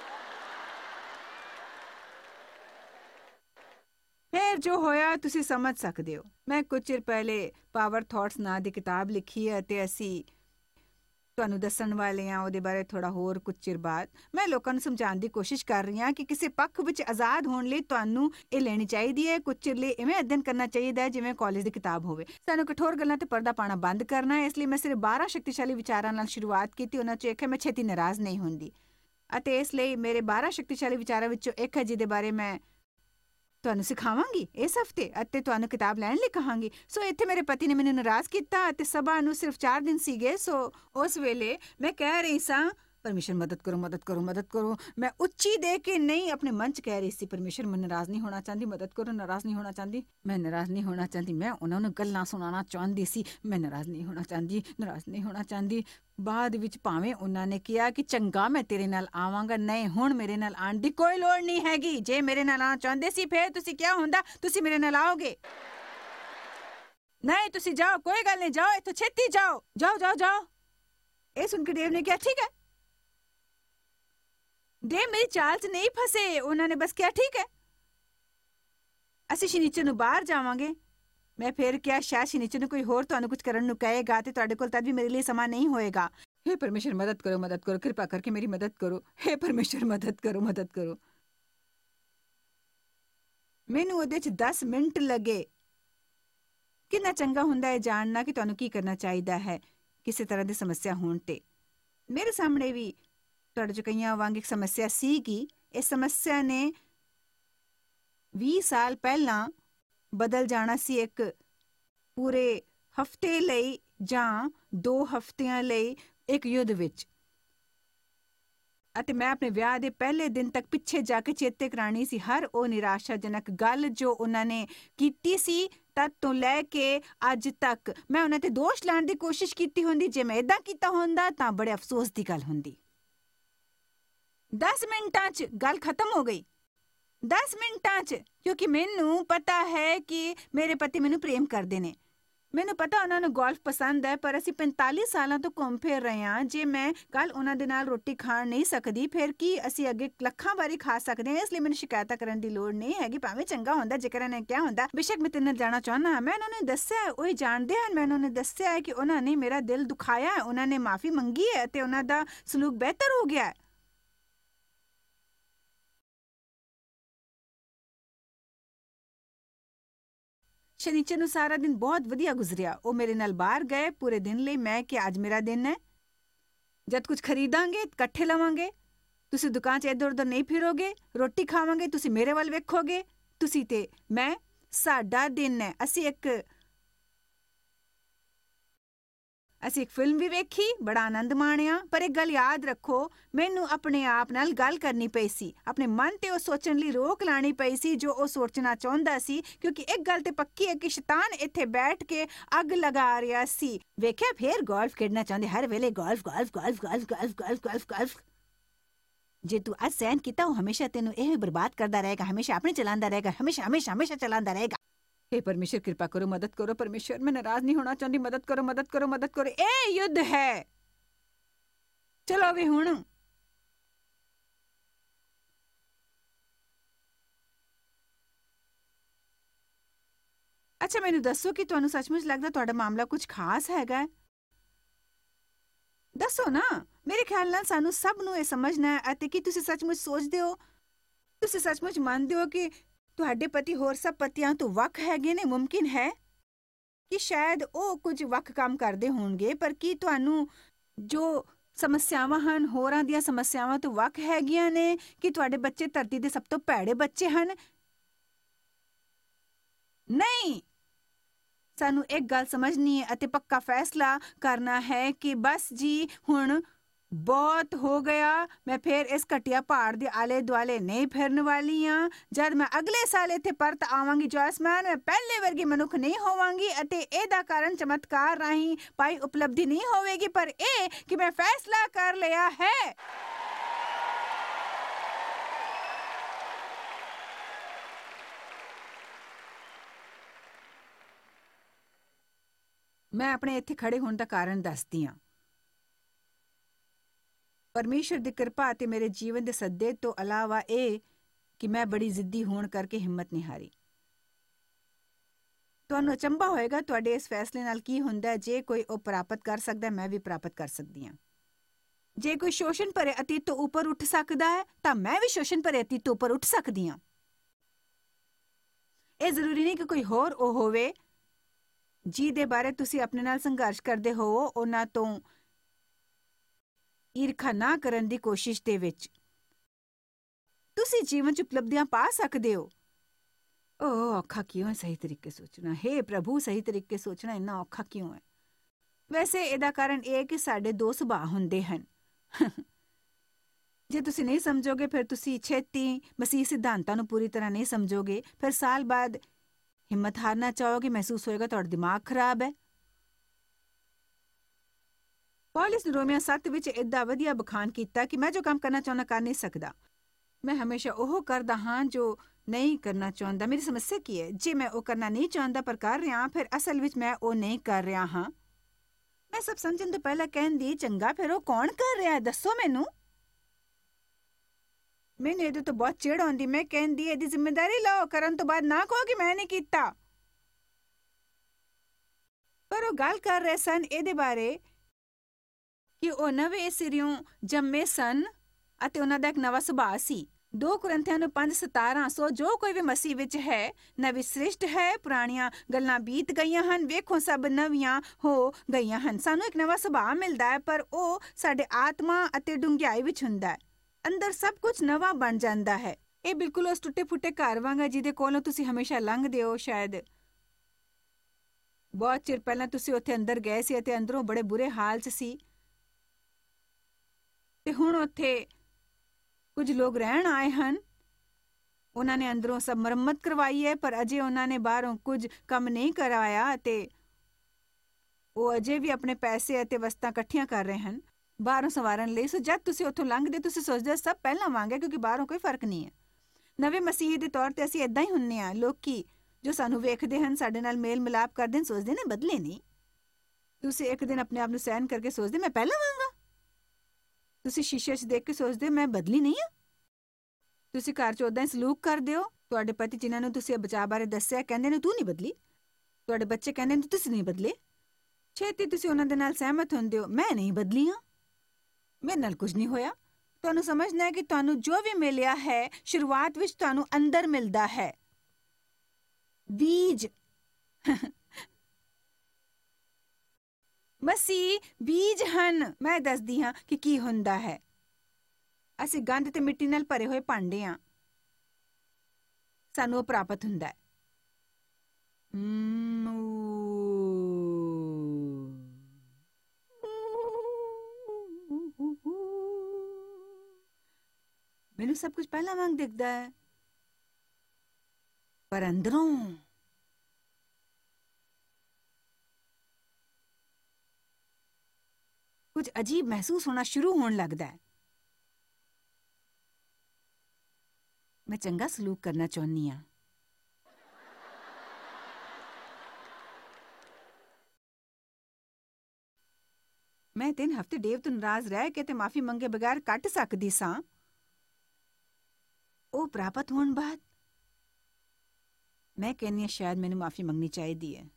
ਫਿਰ ਜੋ ਹੋਇਆ ਤੁਸੀਂ ਸਮਝ ਸਕਦੇ ਹੋ। ਮੈਂ ਕੁਝ ਚਿਰ ਪਹਿਲੇ ਪਾਵਰ ਥਾਟਸ ਨਾਂ ਦੀ ਕਿਤਾਬ ਲਿਖੀ ਹੈ ਅਤੇ ਅਸੀਂ ਤੁਹਾਨੂੰ ਦੱਸਣ ਵਾਲੇ ਹਾਂ ਉਹਦੇ ਬਾਰੇ ਥੋੜ੍ਹਾ ਹੋਰ ਕੁਝ ਚਿਰ ਬਾਅਦ। ਮੈਂ ਲੋਕਾਂ ਨੂੰ ਸਮਝਾਉਣ ਦੀ ਕੋਸ਼ਿਸ਼ ਕਰ ਰਹੀ ਹਾਂ ਕਿ ਕਿਸੇ ਪੱਖ ਵਿੱਚ ਆਜ਼ਾਦ ਹੋਣ ਲਈ ਤੁਹਾਨੂੰ ਇਹ ਲੈਣੀ ਚਾਹੀਦੀ ਹੈ। ਕੁਝ ਚਿਰ ਲਈ ਇਵੇਂ ਅਧਿਐਨ ਕਰਨਾ ਚਾਹੀਦਾ ਹੈ ਜਿਵੇਂ ਕਾਲਜ ਦੀ ਕਿਤਾਬ ਹੋਵੇ। ਸਾਨੂੰ ਕਠੋਰ ਗੱਲਾਂ ਤੇ ਪਰਦਾ ਪਾਉਣਾ ਬੰਦ ਕਰਨਾ ਹੈ। ਇਸ ਲਈ ਮੈਂ ਸਿਰਫ ਬਾਰਾਂ ਸ਼ਕਤੀਸ਼ਾਲੀ ਵਿਚਾਰਾਂ ਨਾਲ ਸ਼ੁਰੂਆਤ ਕੀਤੀ। ਉਹਨਾਂ 'ਚੋਂ ਇੱਕ ਹੈ ਮੈਂ ਛੇਤੀ ਨਾਰਾਜ਼ ਨਹੀਂ ਹੁੰਦੀ, ਅਤੇ ਇਸ ਲਈ ਮੇਰੇ ਬਾਰਾਂ ਸ਼ਕਤੀਸ਼ਾਲੀ ਵਿਚਾਰਾਂ ਵਿੱਚੋਂ ਇੱਕ ਹੈ ਜਿਹਦੇ ਬਾਰੇ ਮੈਂ ਤੁਹਾਨੂੰ ਸਿਖਾਵਾਂਗੀ ਇਸ ਹਫ਼ਤੇ, ਅਤੇ ਤੁਹਾਨੂੰ ਕਿਤਾਬ ਲੈਣ ਲਈ ਕਹਾਂਗੀ। ਸੋ ਇੱਥੇ ਮੇਰੇ ਪਤੀ ਨੇ ਮੈਨੂੰ ਨਾਰਾਜ਼ ਕੀਤਾ ਅਤੇ ਸਭਾ ਨੂੰ ਸਿਰਫ ਚਾਰ ਦਿਨ ਸੀਗੇ। ਸੋ ਉਸ ਵੇਲੇ ਮੈਂ ਕਹਿ ਰਹੀ ਸਾਂ, ਪਰਮੇਸ਼ਰ ਮਦਦ ਕਰੋ, ਮਦਦ ਕਰੋ, ਮਦਦ ਕਰੋ। ਮੈਂ ਉੱਚੀ ਦੇ ਕੇ ਨਹੀਂ, ਆਪਣੇ ਮਨ 'ਚ ਕਹਿ ਰਹੀ ਸੀ, ਪਰਮੇਸ਼ਰ ਮੈਂ ਨਾਰਾਜ਼ ਨਹੀਂ ਹੋਣਾ ਚਾਹੁੰਦੀ, ਮਦਦ ਕਰੋ, ਨਾਰਾਜ਼ ਨਹੀਂ ਹੋਣਾ ਚਾਹੁੰਦੀ, ਮੈਂ ਨਾਰਾਜ਼ ਨਹੀਂ ਹੋਣਾ ਚਾਹੁੰਦੀ। ਮੈਂ ਉਹਨਾਂ ਨੂੰ ਗੱਲਾਂ ਸੁਣਾਉਣਾ ਚਾਹੁੰਦੀ ਸੀ, ਮੈਂ ਨਾਰਾਜ਼ ਨਹੀਂ ਹੋਣਾ ਚਾਹੁੰਦੀ, ਨਾਰਾਜ਼ ਨਹੀਂ ਹੋਣਾ ਚਾਹੁੰਦੀ। ਬਾਅਦ ਵਿੱਚ ਭਾਵੇਂ ਉਹਨਾਂ ਨੇ ਕਿਹਾ ਕਿ ਚੰਗਾ ਮੈਂ ਤੇਰੇ ਨਾਲ ਆਵਾਂਗਾ, ਨਹੀਂ, ਹੁਣ ਮੇਰੇ ਨਾਲ ਆਉਣ ਦੀ ਕੋਈ ਲੋੜ ਨਹੀਂ ਹੈਗੀ। ਜੇ ਮੇਰੇ ਨਾਲ ਆਉਣਾ ਚਾਹੁੰਦੇ ਸੀ ਫਿਰ ਤੁਸੀਂ ਕਿਹਾ ਹੁੰਦਾ ਤੁਸੀਂ ਮੇਰੇ ਨਾਲ ਆਓਗੇ। ਨਹੀਂ, ਤੁਸੀਂ ਜਾਓ, ਕੋਈ ਗੱਲ ਨਹੀਂ, ਜਾਓ, ਇੱਥੋਂ ਛੇਤੀ ਜਾਓ, ਜਾਓ ਜਾਓ ਜਾਓ। ਇਹ ਸੁਣ ਕੇ ਦੇਵ ਨੇ ਕਿਹਾ ਠੀਕ ਹੈ। ਦੇਵ ਮੇਰੀ ਚਾਲ 'ਚ ਨਹੀਂ ਫਸੇ। ਉਹਨਾਂ ਨੇ ਬਸ ਕਿਹਾ ਠੀਕ ਹੈ, ਅਸੀਂ ਸ਼ਨੀਚਰ ਨੂੰ ਬਾਹਰ ਜਾਵਾਂਗੇ। ਮੈਂ ਫਿਰ ਕਿਹਾ ਸ਼ਾਇਦ ਸ਼ਨੀਚਰ ਨੂੰ ਕੋਈ ਹੋਰ ਤੁਹਾਨੂੰ ਕੁਝ ਕਰਨ ਨੂੰ ਕਹੇਗਾ ਤੇ ਤੁਹਾਡੇ ਕੋਲ ਤਦ ਵੀ ਮੇਰੇ ਲਈ ਸਮਾਂ ਨਹੀਂ ਹੋਏਗਾ। ਹੇ ਪਰਮੇਸ਼ਰ ਮਦਦ ਕਰੋ, ਮਦਦ ਕਰੋ, ਕਿਰਪਾ ਕਰਕੇ ਮੇਰੀ ਮਦਦ ਕਰੋ। ਹੇ ਪਰਮੇਸ਼ਰ ਮਦਦ ਕਰੋ, ਮਦਦ ਕਰੋ। ਮੈਨੂੰ ਉਹਦੇ 'ਚ ਦਸ ਮਿੰਟ ਲੱਗੇ। ਕਿੰਨਾ ਚੰਗਾ ਹੁੰਦਾ ਹੈ ਜਾਣਨਾ ਕਿ ਤੁਹਾਨੂੰ ਕੀ ਕਰਨਾ ਚਾਹੀਦਾ ਹੈ ਕਿਸੇ ਤਰ੍ਹਾਂ ਦੀ ਸਮੱਸਿਆ ਹੋਣ 'ਤੇ। ਮੇਰੇ ਸਾਹਮਣੇ ਵੀ ਤੁਹਾਡੇ 'ਚ ਕਈਆਂ ਵਾਂਗ ਇੱਕ ਸਮੱਸਿਆ ਸੀਗੀ। ਇਸ ਸਮੱਸਿਆ ਨੇ ਵੀਹ ਸਾਲ ਪਹਿਲਾਂ ਬਦਲ ਜਾਣਾ ਸੀ ਇੱਕ ਪੂਰੇ ਹਫ਼ਤੇ ਲਈ ਜਾਂ ਦੋ ਹਫ਼ਤਿਆਂ ਲਈ ਇੱਕ ਯੁੱਧ ਵਿੱਚ, ਅਤੇ ਮੈਂ ਆਪਣੇ ਵਿਆਹ ਦੇ ਪਹਿਲੇ ਦਿਨ ਤੱਕ ਪਿੱਛੇ ਜਾ ਕੇ ਚੇਤੇ ਕਰਾਣੀ ਸੀ ਹਰ ਉਹ ਨਿਰਾਸ਼ਾਜਨਕ ਗੱਲ ਜੋ ਉਹਨਾਂ ਨੇ ਕੀਤੀ ਸੀ। ਤਦ ਤੋਂ ਲੈ ਕੇ ਅੱਜ ਤੱਕ ਮੈਂ ਉਹਨਾਂ ਤੇ ਦੋਸ਼ ਲਾਉਣ ਦੀ ਕੋਸ਼ਿਸ਼ ਕੀਤੀ ਹੁੰਦੀ। ਜੇ ਮੈਂ ਇੱਦਾਂ ਕੀਤਾ ਹੁੰਦਾ ਤਾਂ ਬੜੇ ਅਫਸੋਸ ਦੀ ਗੱਲ ਹੁੰਦੀ। ਦਸ ਮਿੰਟਾਂ 'ਚ ਗੱਲ ਖਤਮ ਹੋ ਗਈ, ਦਸ ਮਿੰਟਾਂ 'ਚ, ਕਿਉਂਕਿ ਮੈਨੂੰ ਪਤਾ ਹੈ ਕਿ ਮੇਰੇ ਪਤੀ ਮੈਨੂੰ ਪ੍ਰੇਮ ਕਰਦੇ ਨੇ। ਮੈਨੂੰ ਪਤਾ ਉਹਨਾਂ ਨੂੰ ਗੋਲਫ ਪਸੰਦ ਹੈ, ਪਰ ਅਸੀਂ ਪੰਤਾਲੀ ਸਾਲਾਂ ਤੋਂ ਘੁੰਮ ਫਿਰ ਰਹੇ ਹਾਂ। ਜੇ ਮੈਂ ਕੱਲ ਉਹਨਾਂ ਦੇ ਨਾਲ ਰੋਟੀ ਖਾਣ ਨਹੀਂ ਸਕਦੀ, ਫਿਰ ਕੀ ਅਸੀਂ ਅੱਗੇ ਲੱਖਾਂ ਵਾਰੀ ਖਾ ਸਕਦੇ ਹਾਂ। ਇਸ ਲਈ ਮੈਨੂੰ ਸ਼ਿਕਾਇਤਾਂ ਕਰਨ ਦੀ ਲੋੜ ਨਹੀਂ ਹੈਗੀ। ਭਾਵੇਂ ਚੰਗਾ ਹੁੰਦਾ ਜੇਕਰ ਇਹਨਾਂ ਨੇ ਕਿਹਾ ਹੁੰਦਾ ਬੇਸ਼ੱਕ ਮੈਂ ਤੇਰੇ ਨਾਲ ਜਾਣਾ ਚਾਹੁੰਦਾ ਹਾਂ। ਮੈਂ ਉਹਨਾਂ ਨੂੰ ਦੱਸਿਆ, ਉਹ ਜਾਣਦੇ ਹਨ। ਮੈਂ ਉਹਨਾਂ ਨੂੰ ਦੱਸਿਆ ਹੈ ਕਿ ਉਹਨਾਂ ਨੇ ਮੇਰਾ ਦਿਲ ਦੁਖਾਇਆ ਹੈ, ਉਹਨਾਂ ਨੇ ਮਾਫੀ ਮੰਗੀ ਹੈ ਅਤੇ ਉਹਨਾਂ ਦਾ ਸਲੂਕ ਬਿਹਤਰ ਹੋ ਗਿਆ ਹੈ। ਸ਼ਨੀਚਰ ਨੂੰ ਸਾਰਾ ਦਿਨ ਬਹੁਤ ਵਧੀਆ ਗੁਜ਼ਰਿਆ। ਉਹ ਮੇਰੇ ਨਾਲ ਬਾਹਰ ਗਏ ਪੂਰੇ ਦਿਨ ਲਈ। ਮੈਂ ਕਿ ਅੱਜ ਮੇਰਾ ਦਿਨ ਹੈ, ਜਦ ਕੁਝ ਖਰੀਦਾਂਗੇ ਇਕੱਠੇ ਲਵਾਂਗੇ, ਤੁਸੀਂ ਦੁਕਾਨ 'ਚ ਇੱਧਰ ਉੱਧਰ ਨਹੀਂ ਫਿਰੋਗੇ, ਰੋਟੀ ਖਾਵਾਂਗੇ, ਤੁਸੀਂ ਮੇਰੇ ਵੱਲ ਵੇਖੋਗੇ, ਤੁਸੀਂ ਤੇ ਮੈਂ, ਸਾਡਾ ਦਿਨ ਹੈ। ਅਸੀਂ ਇੱਕ ਅਸੀਂ ਇੱਕ ਫਿਲਮ ਵੀ ਵੇਖੀ, ਬੜਾ ਆਨੰਦ ਮਾਣਿਆ। ਪਰ ਇੱਕ ਗੱਲ ਯਾਦ ਰੱਖੋ, ਮੈਨੂੰ ਆਪਣੇ ਆਪ ਨਾਲ ਗੱਲ ਕਰਨੀ ਪਈ ਸੀ, ਆਪਣੇ ਮਨ ਤੇ ਉਹ ਸੋਚਣ ਲਈ ਰੋਕ ਲਾਣੀ ਪਈ ਸੀ ਜੋ ਉਹ ਸੋਚਣਾ ਚਾਹੁੰਦਾ ਸੀ, ਕਿਉਂਕਿ ਇੱਕ ਗੱਲ ਤੇ ਪੱਕੀ ਹੈ ਕਿ ਸ਼ੈਤਾਨ ਇੱਥੇ ਬੈਠ ਕੇ ਅੱਗ ਲਗਾ ਰਿਹਾ ਸੀ। ਵੇਖਿਆ, ਫੇਰ ਗੋਲਫ ਖੇਡਣਾ ਚਾਹੁੰਦੇ, ਹਰ ਵੇਲੇ golf golf golf golf golf golf golf golf. ਜੇ ਤੂੰ ਅੱਜ ਸਹਿਨ ਕੀਤਾ, ਉਹ ਹਮੇਸ਼ਾ ਤੈਨੂੰ ਇਹ ਬਰਬਾਦ ਕਰਦਾ ਰਹੇਗਾ, ਹਮੇਸ਼ਾ ਆਪਣੇ ਚਲਾਉਂਦਾ ਰਹੇਗਾ, ਹਮੇਸ਼ਾ ਹਮੇਸ਼ਾ ਹਮੇਸ਼ਾ ਚਲਾਉਂਦਾ ਰਹੇਗਾ। हे परमेश्वर कृपा करो, मदद करो परमेश्वर, मैं नाराज नहीं होना चाहती, मदद करो, मदद करो, मदद करो। ए युद्ध है, चलो वे हुण। अच्छा मैनू दसो कि तुहानू सचमुच लगदा तुहाडा मामला कुछ खास हैगा? दसो ना। मेरे ख्याल नाल सानू सब नू ये समझना है अते कि तुसी सचमुच सोचदे हो, तुसी सचमुच मानदे हो कि ਤੁਹਾਡੇ ਪਤੀ ਹੋਰ ਸਭ ਪਤੀਆਂ ਤੋਂ ਵੱਖ ਹੈਗੇ ਨੇ? ਮੁਮਕਿਨ ਹੈ ਕਿ ਸ਼ਾਇਦ ਉਹ ਕੁਝ ਵੱਖ ਕੰਮ ਕਰਦੇ ਹੋਣਗੇ, ਪਰ ਕੀ ਤੁਹਾਨੂੰ ਜੋ ਸਮੱਸਿਆਵਾਂ ਹਨ ਹੋਰਾਂ ਦੀਆਂ ਸਮੱਸਿਆਵਾਂ ਤੋਂ ਵੱਖ ਹੈਗੀਆਂ ਨੇ? ਕਿ ਤੁਹਾਡੇ ਬੱਚੇ ਧਰਤੀ ਦੇ ਸਭ ਤੋਂ ਭੈੜੇ ਬੱਚੇ ਹਨ? ਨਹੀਂ, ਸਾਨੂੰ ਇੱਕ ਗੱਲ ਸਮਝਣੀ ਹੈ ਅਤੇ ਪੱਕਾ ਫੈਸਲਾ ਕਰਨਾ ਹੈ ਕਿ ਬਸ ਜੀ ਹੁਣ ਬਹੁਤ ਹੋ ਗਿਆ। ਮੈਂ ਫਿਰ ਇਸ ਘਟੀਆ ਪਹਾੜ ਦੇ ਆਲੇ ਦੁਆਲੇ ਨਹੀਂ ਫਿਰਨ ਵਾਲੀ ਹਾਂ। ਜਦ ਮੈਂ ਅਗਲੇ ਸਾਲ ਇੱਥੇ ਪਰਤ ਆਵਾਂਗੀ ਜੋਇਸਮੈਨ, ਮੈਂ ਪਹਿਲੇ ਵਰਗੀ ਮਨੁੱਖ ਨਹੀਂ ਹੋਵਾਂਗੀ ਅਤੇ ਇਹਦਾ ਕਾਰਨ ਚਮਤਕਾਰ ਰਾਹੀਂ ਪਾਈ ਉਪਲਬਧੀ ਨਹੀਂ ਹੋਵੇਗੀ, ਪਰ ਇਹ ਕਿ ਮੈਂ ਫੈਸਲਾ ਕਰ ਲਿਆ ਹੈ। ਮੈਂ ਆਪਣੇ ਇੱਥੇ ਖੜੇ ਹੋਣ ਦਾ ਕਾਰਨ ਦੱਸਦੀ ਹਾਂ। ਪਰਮੇਸ਼ਰ ਦੀ ਕਿਰਪਾ ਅਤੇ ਮੇਰੇ ਜੀਵਨ ਦੇ ਸੱਦੇ ਤੋਂ ਇਲਾਵਾ ਇਹ ਕਿ ਮੈਂ ਬੜੀ ਜ਼ਿੱਦੀ ਹੋਣ ਕਰਕੇ ਹਿੰਮਤ ਨਹੀਂ ਹਾਰੀ। ਤੁਹਾਨੂੰ ਅਚੰਭਾ ਹੋਏਗਾ ਤੁਹਾਡੇ ਇਸ ਫੈਸਲੇ ਨਾਲ ਕੀ ਹੁੰਦਾ। ਜੇ ਕੋਈ ਉਹ ਪ੍ਰਾਪਤ ਕਰ ਸਕਦਾ, ਮੈਂ ਵੀ ਪ੍ਰਾਪਤ ਕਰ ਸਕਦੀ ਹਾਂ। ਜੇ ਕੋਈ ਸ਼ੋਸ਼ਣ ਭਰੇ ਅਤੀਤ ਤੋਂ ਉੱਪਰ ਉੱਠ ਸਕਦਾ ਹੈ ਤਾਂ ਮੈਂ ਵੀ ਸ਼ੋਸ਼ਣ ਭਰੇ ਅਤੀਤ ਤੋਂ ਉੱਪਰ ਉੱਠ ਸਕਦੀ ਹਾਂ। ਇਹ ਜ਼ਰੂਰੀ ਨਹੀਂ ਕਿ ਕੋਈ ਹੋਰ ਉਹ ਹੋਵੇ ਜਿਹਦੇ ਬਾਰੇ ਤੁਸੀਂ ਆਪਣੇ ਨਾਲ ਸੰਘਰਸ਼ ਕਰਦੇ ਹੋਵੋ। ਉਹਨਾਂ ਤੋਂ ਈਰਖਾ ਨਾ ਕਰਨ ਦੀ ਕੋਸ਼ਿਸ਼ ਦੇ ਵਿੱਚ ਤੁਸੀਂ ਜੀਵਨ 'ਚ ਉਪਲਬਧੀਆਂ ਪਾ ਸਕਦੇ ਹੋ। ਉਹ ਔਖਾ ਕਿਉਂ ਹੈ ਸਹੀ ਤਰੀਕੇ ਸੋਚਣਾ? ਹੇ ਪ੍ਰਭੂ, ਸਹੀ ਤਰੀਕੇ ਸੋਚਣਾ ਇੰਨਾ ਔਖਾ ਕਿਉਂ ਹੈ? ਵੈਸੇ ਇਹਦਾ ਕਾਰਨ ਇਹ ਕਿ ਸਾਡੇ ਦੋ ਸੁਭਾਅ ਹੁੰਦੇ ਹਨ। ਜੇ ਤੁਸੀਂ ਨਹੀਂ ਸਮਝੋਗੇ ਫਿਰ ਤੁਸੀਂ ਛੇਤੀ ਮਸੀਹ ਸਿਧਾਂਤਾਂ ਨੂੰ ਪੂਰੀ ਤਰ੍ਹਾਂ ਨਹੀਂ ਸਮਝੋਗੇ। ਫਿਰ ਸਾਲ ਬਾਅਦ ਹਿੰਮਤ ਹਾਰਨਾ ਚਾਹੋਗੇ, ਮਹਿਸੂਸ ਹੋਏਗਾ ਤੁਹਾਡਾ ਦਿਮਾਗ ਖਰਾਬ ਹੈ। ਪੌਲੁਸ ਨੇ ਰੋਮੀਓ ਸੱਤ ਵਿੱਚ ਏਦਾਂ ਵਧੀਆ ਬਖਾਨ ਕੀਤਾ ਕਿ ਮੈਂ ਜੋ ਕੰਮ ਕਰਨਾ ਚਾਹੁੰਦਾ ਕਰ ਨਹੀਂ ਸਕਦਾ। ਮੈਂ ਹਮੇਸ਼ਾ ਉਹ ਕਰਦਾ ਹਾਂ ਜੋ ਨਹੀਂ ਕਰਨਾ ਚਾਹੁੰਦਾ। ਮੇਰੀ ਸਮੱਸਿਆ ਕੀ ਹੈ? ਜੇ ਮੈਂ ਉਹ ਕਰਨਾ ਨਹੀਂ ਚਾਹੁੰਦਾ ਪਰ ਕਰ ਰਿਹਾ, ਫਿਰ ਅਸਲ ਵਿੱਚ ਮੈਂ ਉਹ ਨਹੀਂ ਕਰ ਰਿਹਾ ਹਾਂ। ਮੈਂ ਸਭ ਸਮਝਣ ਤੋਂ ਪਹਿਲਾਂ ਕਹਿੰਦੀ, ਚੰਗਾ ਫਿਰ ਉਹ ਕੌਣ ਕਰ ਰਿਹਾ? ਦੱਸੋ ਮੈਨੂੰ। ਮੈਨੂੰ ਇਹਦੇ ਤੋਂ ਬਹੁਤ ਚਿੜ ਆਉਂਦੀ। ਮੈਂ ਕਹਿੰਦੀ ਇਹਦੀ ਜ਼ਿੰਮੇਵਾਰੀ ਲਓ, ਕਰਨ ਤੋਂ ਬਾਅਦ ਨਾ ਕਹੋ ਕਿ ਮੈਂ ਨਹੀਂ ਕੀਤਾ। ਪਰ ਉਹ ਗੱਲ ਕਰ ਰਹੇ ਸਨ ਇਹਦੇ ਬਾਰੇ ਕਿ ਉਹ ਨਵੇਂ ਸਿਰਿਓਂ ਜੰਮੇ ਸਨ ਅਤੇ ਉਹਨਾਂ ਦਾ ਇੱਕ ਨਵਾਂ ਸੁਭਾਅ ਸੀ। ਦੋ ਕੁਰਿੰਥੀਆਂ ਨੂੰ ਪੰਜ ਸਤਾਰਾਂ ਸੋ ਜੋ ਕੋਈ ਵੀ ਮਸੀਹ ਵਿੱਚ ਹੈ ਨਵੀਂ ਸ੍ਰਿਸ਼ਟ ਹੈ, ਪੁਰਾਣੀਆਂ ਗੱਲਾਂ ਬੀਤ ਗਈਆਂ ਹਨ, ਵੇਖੋ ਸਭ ਨਵੀਆਂ ਹੋ ਗਈਆਂ ਹਨ। ਸਾਨੂੰ ਇੱਕ ਨਵਾਂ ਸੁਭਾਅ ਮਿਲਦਾ ਹੈ, ਪਰ ਉਹ ਸਾਡੇ ਆਤਮਾ ਅਤੇ ਡੂੰਘਾਈ ਵਿੱਚ ਹੁੰਦਾ ਹੈ। ਅੰਦਰ ਸਭ ਕੁਝ ਨਵਾਂ ਬਣ ਜਾਂਦਾ ਹੈ। ਇਹ ਬਿਲਕੁਲ ਉਸ ਟੁੱਟੇ ਫੁੱਟੇ ਘਰ ਵਾਂਗ ਹੈ ਜਿਹਦੇ ਕੋਲੋਂ ਤੁਸੀਂ ਹਮੇਸ਼ਾ ਲੰਘਦੇ ਹੋ। ਸ਼ਾਇਦ ਬਹੁਤ ਚਿਰ ਪਹਿਲਾਂ ਤੁਸੀਂ ਉੱਥੇ ਅੰਦਰ ਗਏ ਸੀ ਅਤੇ ਅੰਦਰੋਂ ਬੜੇ ਬੁਰੇ ਹਾਲ 'ਚ ਸੀ ਤੇ ਹੁਣ ਉੱਥੇ ਕੁਝ ਲੋਕ ਰਹਿਣ ਆਏ ਹਨ। ਉਹਨਾਂ ਨੇ ਅੰਦਰੋਂ ਸਭ ਮੁਰੰਮਤ ਕਰਵਾਈ ਹੈ, ਪਰ ਅਜੇ ਉਹਨਾਂ ਨੇ ਬਾਹਰੋਂ ਕੁਝ ਕੰਮ ਨਹੀਂ ਕਰਵਾਇਆ ਅਤੇ ਉਹ ਅਜੇ ਵੀ ਆਪਣੇ ਪੈਸੇ ਅਤੇ ਵਸਤਾਂ ਇਕੱਠੀਆਂ ਕਰ ਰਹੇ ਹਨ ਬਾਹਰੋਂ ਸੰਵਾਰਨ ਲਈ। ਸੋ ਜਦ ਤੁਸੀਂ ਉੱਥੋਂ ਲੰਘਦੇ ਤੁਸੀਂ ਸੋਚਦੇ ਸਭ ਪਹਿਲਾਂ ਵਾਂਗ ਹੈ, ਕਿਉਂਕਿ ਬਾਹਰੋਂ ਕੋਈ ਫਰਕ ਨਹੀਂ ਹੈ। ਨਵੇਂ ਮਸੀਹ ਦੇ ਤੌਰ ਤੇ ਅਸੀਂ ਏਦਾਂ ਹੀ ਹੁੰਨੇ ਆ। ਲੋਕੀ ਜੋ ਸਾਨੂੰ ਵੇਖਦੇ ਹਨ, ਸਾਡੇ ਨਾਲ ਮੇਲ ਮਿਲਾਪ ਕਰਦੇ ਹਨ, ਸੋਚਦੇ ਨੇ ਬਦਲੇ ਨਹੀਂ। ਤੁਸੀਂ ਇੱਕ ਦਿਨ ਆਪਣੇ ਆਪ ਨੂੰ ਸਹਿਨ ਕਰਕੇ ਸੋਚਦੇ ਮੈਂ ਪਹਿਲਾਂ ਵਾਂਗਾ। ਤੁਸੀਂ ਸ਼ੀਸ਼ੇ 'ਚ ਦੇਖ ਕੇ ਸੋਚਦੇ ਮੈਂ ਬਦਲੀ ਨਹੀਂ ਆ। ਤੁਸੀਂ ਘਰ 'ਚ ਉਦਾਂ ਹੀ ਸਲੂਕ ਕਰਦੇ ਹੋ। ਤੁਹਾਡੇ ਪਤੀ ਜਿਨ੍ਹਾਂ ਨੂੰ ਤੁਸੀਂ ਬਚਾਅ ਬਾਰੇ ਦੱਸਿਆ ਕਹਿੰਦੇ ਨੇ ਤੂੰ ਨਹੀਂ ਬਦਲੀ। ਤੁਹਾਡੇ ਬੱਚੇ ਕਹਿੰਦੇ ਨੇ ਤੁਸੀਂ ਨਹੀਂ ਬਦਲੇ। ਛੇਤੀ ਤੁਸੀਂ ਉਹਨਾਂ ਦੇ ਨਾਲ ਸਹਿਮਤ ਹੁੰਦੇ ਹੋ, ਮੈਂ ਨਹੀਂ ਬਦਲੀ ਹਾਂ, ਮੇਰੇ ਨਾਲ ਕੁਝ ਨਹੀਂ ਹੋਇਆ। ਤੁਹਾਨੂੰ ਸਮਝਣਾ ਹੈ ਕਿ ਤੁਹਾਨੂੰ ਜੋ ਵੀ ਮਿਲਿਆ ਹੈ ਸ਼ੁਰੂਆਤ ਵਿੱਚ ਤੁਹਾਨੂੰ ਅੰਦਰ ਮਿਲਦਾ ਹੈ। ਬੀਜ ਮਸੀਹ ਬੀਜ ਹਨ। ਮੈਂ ਦੱਸਦੀ ਹਾਂ ਕਿ ਕੀ ਹੁੰਦਾ ਹੈ। ਅਸੀਂ ਗੰਦ ਤੇ ਮਿੱਟੀ ਨਾਲ ਭਰੇ ਹੋਏ ਭਾਂਡੇ ਹਾਂ, ਸਾਨੂੰ ਉਹ ਪ੍ਰਾਪਤ ਹੁੰਦਾ ਹੈ। ਮੈਨੂੰ ਸਭ ਕੁਝ ਪਹਿਲਾਂ ਵਾਂਗ ਦਿਖਦਾ ਹੈ, ਪਰ ਅੰਦਰੋਂ ਕੁਝ ਅਜੀਬ ਮਹਿਸੂਸ ਹੋਣਾ ਸ਼ੁਰੂ ਹੋਣ ਲੱਗਦਾ ਹੈ। ਮੈਂ ਚੰਗਾ ਸਲੂਕ ਕਰਨਾ ਚਾਹੁੰਦੀ ਹਾਂ। ਮੈਂ ਤਿੰਨ ਹਫ਼ਤੇ ਡੇਵ ਤੋਂ ਨਾਰਾਜ਼ ਰਹਿ ਕੇ ਤੇ ਮਾਫੀ ਮੰਗੇ ਬਗੈਰ ਕੱਟ ਸਕਦੀ ਸਾਂ। ਉਹ ਪ੍ਰਾਪਤ ਹੋਣ ਬਾਅਦ ਮੈਂ ਕਹਿੰਦੀ ਹਾਂ ਸ਼ਾਇਦ ਮੈਨੂੰ ਮਾਫੀ ਮੰਗਣੀ ਚਾਹੀਦੀ ਹੈ।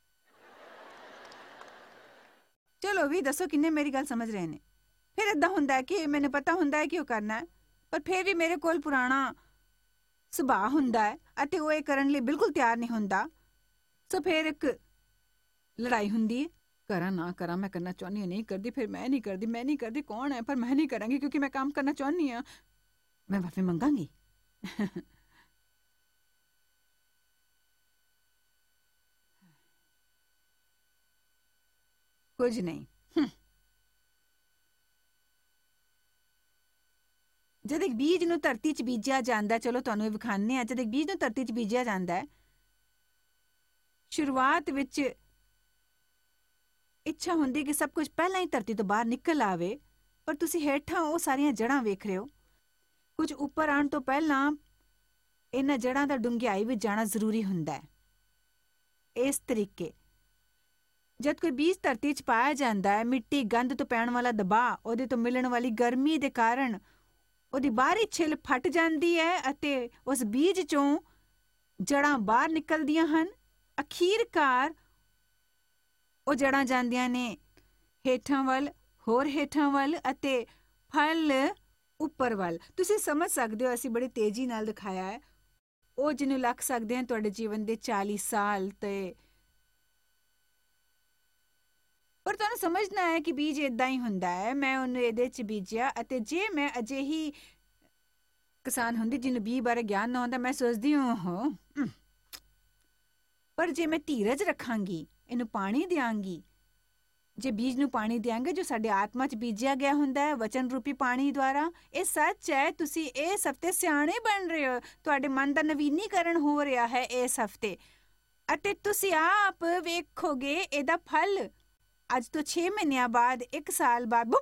ਚਲੋ ਵੀ ਦੱਸੋ ਕਿੰਨੇ ਮੇਰੀ ਗੱਲ ਸਮਝ ਰਹੇ ਨੇ। ਫਿਰ ਏਦਾਂ ਹੁੰਦਾ ਹੈ ਕਿ ਮੈਨੂੰ ਪਤਾ ਹੁੰਦਾ ਹੈ ਕਿ ਉਹ ਕਰਨਾ ਹੈ, ਪਰ ਫਿਰ ਵੀ ਮੇਰੇ ਕੋਲ ਪੁਰਾਣਾ ਸੁਭਾਅ ਹੁੰਦਾ ਹੈ ਅਤੇ ਉਹ ਇਹ ਕਰਨ ਲਈ ਬਿਲਕੁਲ ਤਿਆਰ ਨਹੀਂ ਹੁੰਦਾ। ਸੋ ਫਿਰ ਇੱਕ ਲੜਾਈ ਹੁੰਦੀ ਹੈ, ਕਰਾਂ ਨਾ ਕਰਾਂ, ਮੈਂ ਕਰਨਾ ਚਾਹੁੰਦੀ ਹਾਂ ਨਹੀਂ ਕਰਦੀ, ਫਿਰ ਮੈਂ ਨਹੀਂ ਕਰਦੀ, ਮੈਂ ਨਹੀਂ ਕਰਦੀ, ਕੌਣ ਹੈ ਪਰ ਮੈਂ ਨਹੀਂ ਕਰਾਂਗੀ ਕਿਉਂਕਿ ਮੈਂ ਕੰਮ ਕਰਨਾ ਚਾਹੁੰਦੀ ਹਾਂ, ਮੈਂ ਮਾਫੀ ਮੰਗਾਂਗੀ। ਕੁਝ ਨਹੀਂ। ਜਦ ਇੱਕ ਬੀਜ ਨੂੰ ਧਰਤੀ 'ਚ ਬੀਜਿਆ ਜਾਂਦਾ, ਚਲੋ ਤੁਹਾਨੂੰ ਇਹ ਵਿਖਾਉਂਦੇ ਹਾਂ, ਜਦ ਇੱਕ ਬੀਜ ਨੂੰ ਧਰਤੀ 'ਚ ਬੀਜਿਆ ਜਾਂਦਾ ਹੈ, ਸ਼ੁਰੂਆਤ ਵਿੱਚ ਇੱਛਾ ਹੁੰਦੀ ਕਿ ਸਭ ਕੁਝ ਪਹਿਲਾਂ ਹੀ ਧਰਤੀ ਤੋਂ ਬਾਹਰ ਨਿਕਲ ਆਵੇ, ਪਰ ਤੁਸੀਂ ਹੇਠਾਂ ਉਹ ਸਾਰੀਆਂ ਜੜ੍ਹਾਂ ਵੇਖ ਰਹੇ ਹੋ। ਕੁਝ ਉੱਪਰ ਆਉਣ ਤੋਂ ਪਹਿਲਾਂ ਇਹਨਾਂ ਜੜ੍ਹਾਂ ਦਾ ਡੂੰਘਾਈ ਵਿੱਚ ਜਾਣਾ ਜ਼ਰੂਰੀ ਹੁੰਦਾ ਹੈ। ਇਸ ਤਰੀਕੇ ਜਦ ਕੋਈ ਬੀਜ ਧਰਤੀ 'ਚ ਪਾਇਆ ਜਾਂਦਾ ਹੈ, ਮਿੱਟੀ, ਗੰਧ ਤੋਂ ਪੈਣ ਵਾਲਾ ਦਬਾਅ, ਉਹਦੇ ਤੋਂ ਮਿਲਣ ਵਾਲੀ ਗਰਮੀ ਦੇ ਕਾਰਨ ਉਹਦੀ ਬਾਹਰੀ ਛਿੱਲ ਫਟ ਜਾਂਦੀ ਹੈ ਅਤੇ ਉਸ ਬੀਜ 'ਚੋਂ ਜੜ੍ਹਾਂ ਬਾਹਰ ਨਿਕਲਦੀਆਂ ਹਨ। ਅਖੀਰਕਾਰ ਉਹ ਜੜ੍ਹਾਂ ਜਾਂਦੀਆਂ ਨੇ ਹੇਠਾਂ ਵੱਲ, ਹੋਰ ਹੇਠਾਂ ਵੱਲ ਅਤੇ ਫਲ ਉੱਪਰ ਵੱਲ। ਤੁਸੀਂ ਸਮਝ ਸਕਦੇ ਹੋ, ਅਸੀਂ ਬੜੀ ਤੇਜ਼ੀ ਨਾਲ ਦਿਖਾਇਆ ਹੈ। ਉਹ ਜਿਹਨੂੰ ਲੱਗ ਸਕਦੇ ਹਨ ਤੁਹਾਡੇ ਜੀਵਨ ਦੇ ਚਾਲੀ ਸਾਲ ਤੇ, ਪਰ ਤੁਹਾਨੂੰ ਸਮਝਣਾ ਹੈ ਕਿ ਬੀਜ ਏਦਾਂ ਹੀ ਹੁੰਦਾ ਹੈ। ਮੈਂ ਉਹਨੂੰ ਇਹਦੇ 'ਚ ਬੀਜਿਆ ਅਤੇ ਜੇ ਮੈਂ ਅਜਿਹੀ ਕਿਸਾਨ ਹੁੰਦੀ ਜਿਹਨੂੰ ਬੀਜ ਬਾਰੇ ਗਿਆਨ ਨਾ ਹੁੰਦਾ, ਮੈਂ ਸੋਚਦੀ ਹਾਂ ਪਰ ਜੇ ਮੈਂ ਧੀਰਜ ਰੱਖਾਂਗੀ, ਇਹਨੂੰ ਪਾਣੀ ਦਿਆਂਗੀ, ਜੇ ਬੀਜ ਨੂੰ ਪਾਣੀ ਦਿਆਂਗੇ ਜੋ ਸਾਡੇ ਆਤਮਾ 'ਚ ਬੀਜਿਆ ਗਿਆ ਹੁੰਦਾ ਹੈ ਵਚਨ ਰੂਪੀ ਪਾਣੀ ਦੁਆਰਾ, ਇਹ ਸੱਚ ਹੈ। ਤੁਸੀਂ ਇਸ ਹਫ਼ਤੇ ਸਿਆਣੇ ਬਣ ਰਹੇ ਹੋ, ਤੁਹਾਡੇ ਮਨ ਦਾ ਨਵੀਨੀਕਰਨ ਹੋ ਰਿਹਾ ਹੈ ਇਸ ਹਫ਼ਤੇ, ਅਤੇ ਤੁਸੀਂ ਆਪ ਵੇਖੋਗੇ ਇਹਦਾ ਫਲ ਅੱਜ ਤੋਂ ਛੇ ਮਹੀਨਿਆਂ ਬਾਅਦ, ਇੱਕ ਸਾਲ ਬਾਅਦ।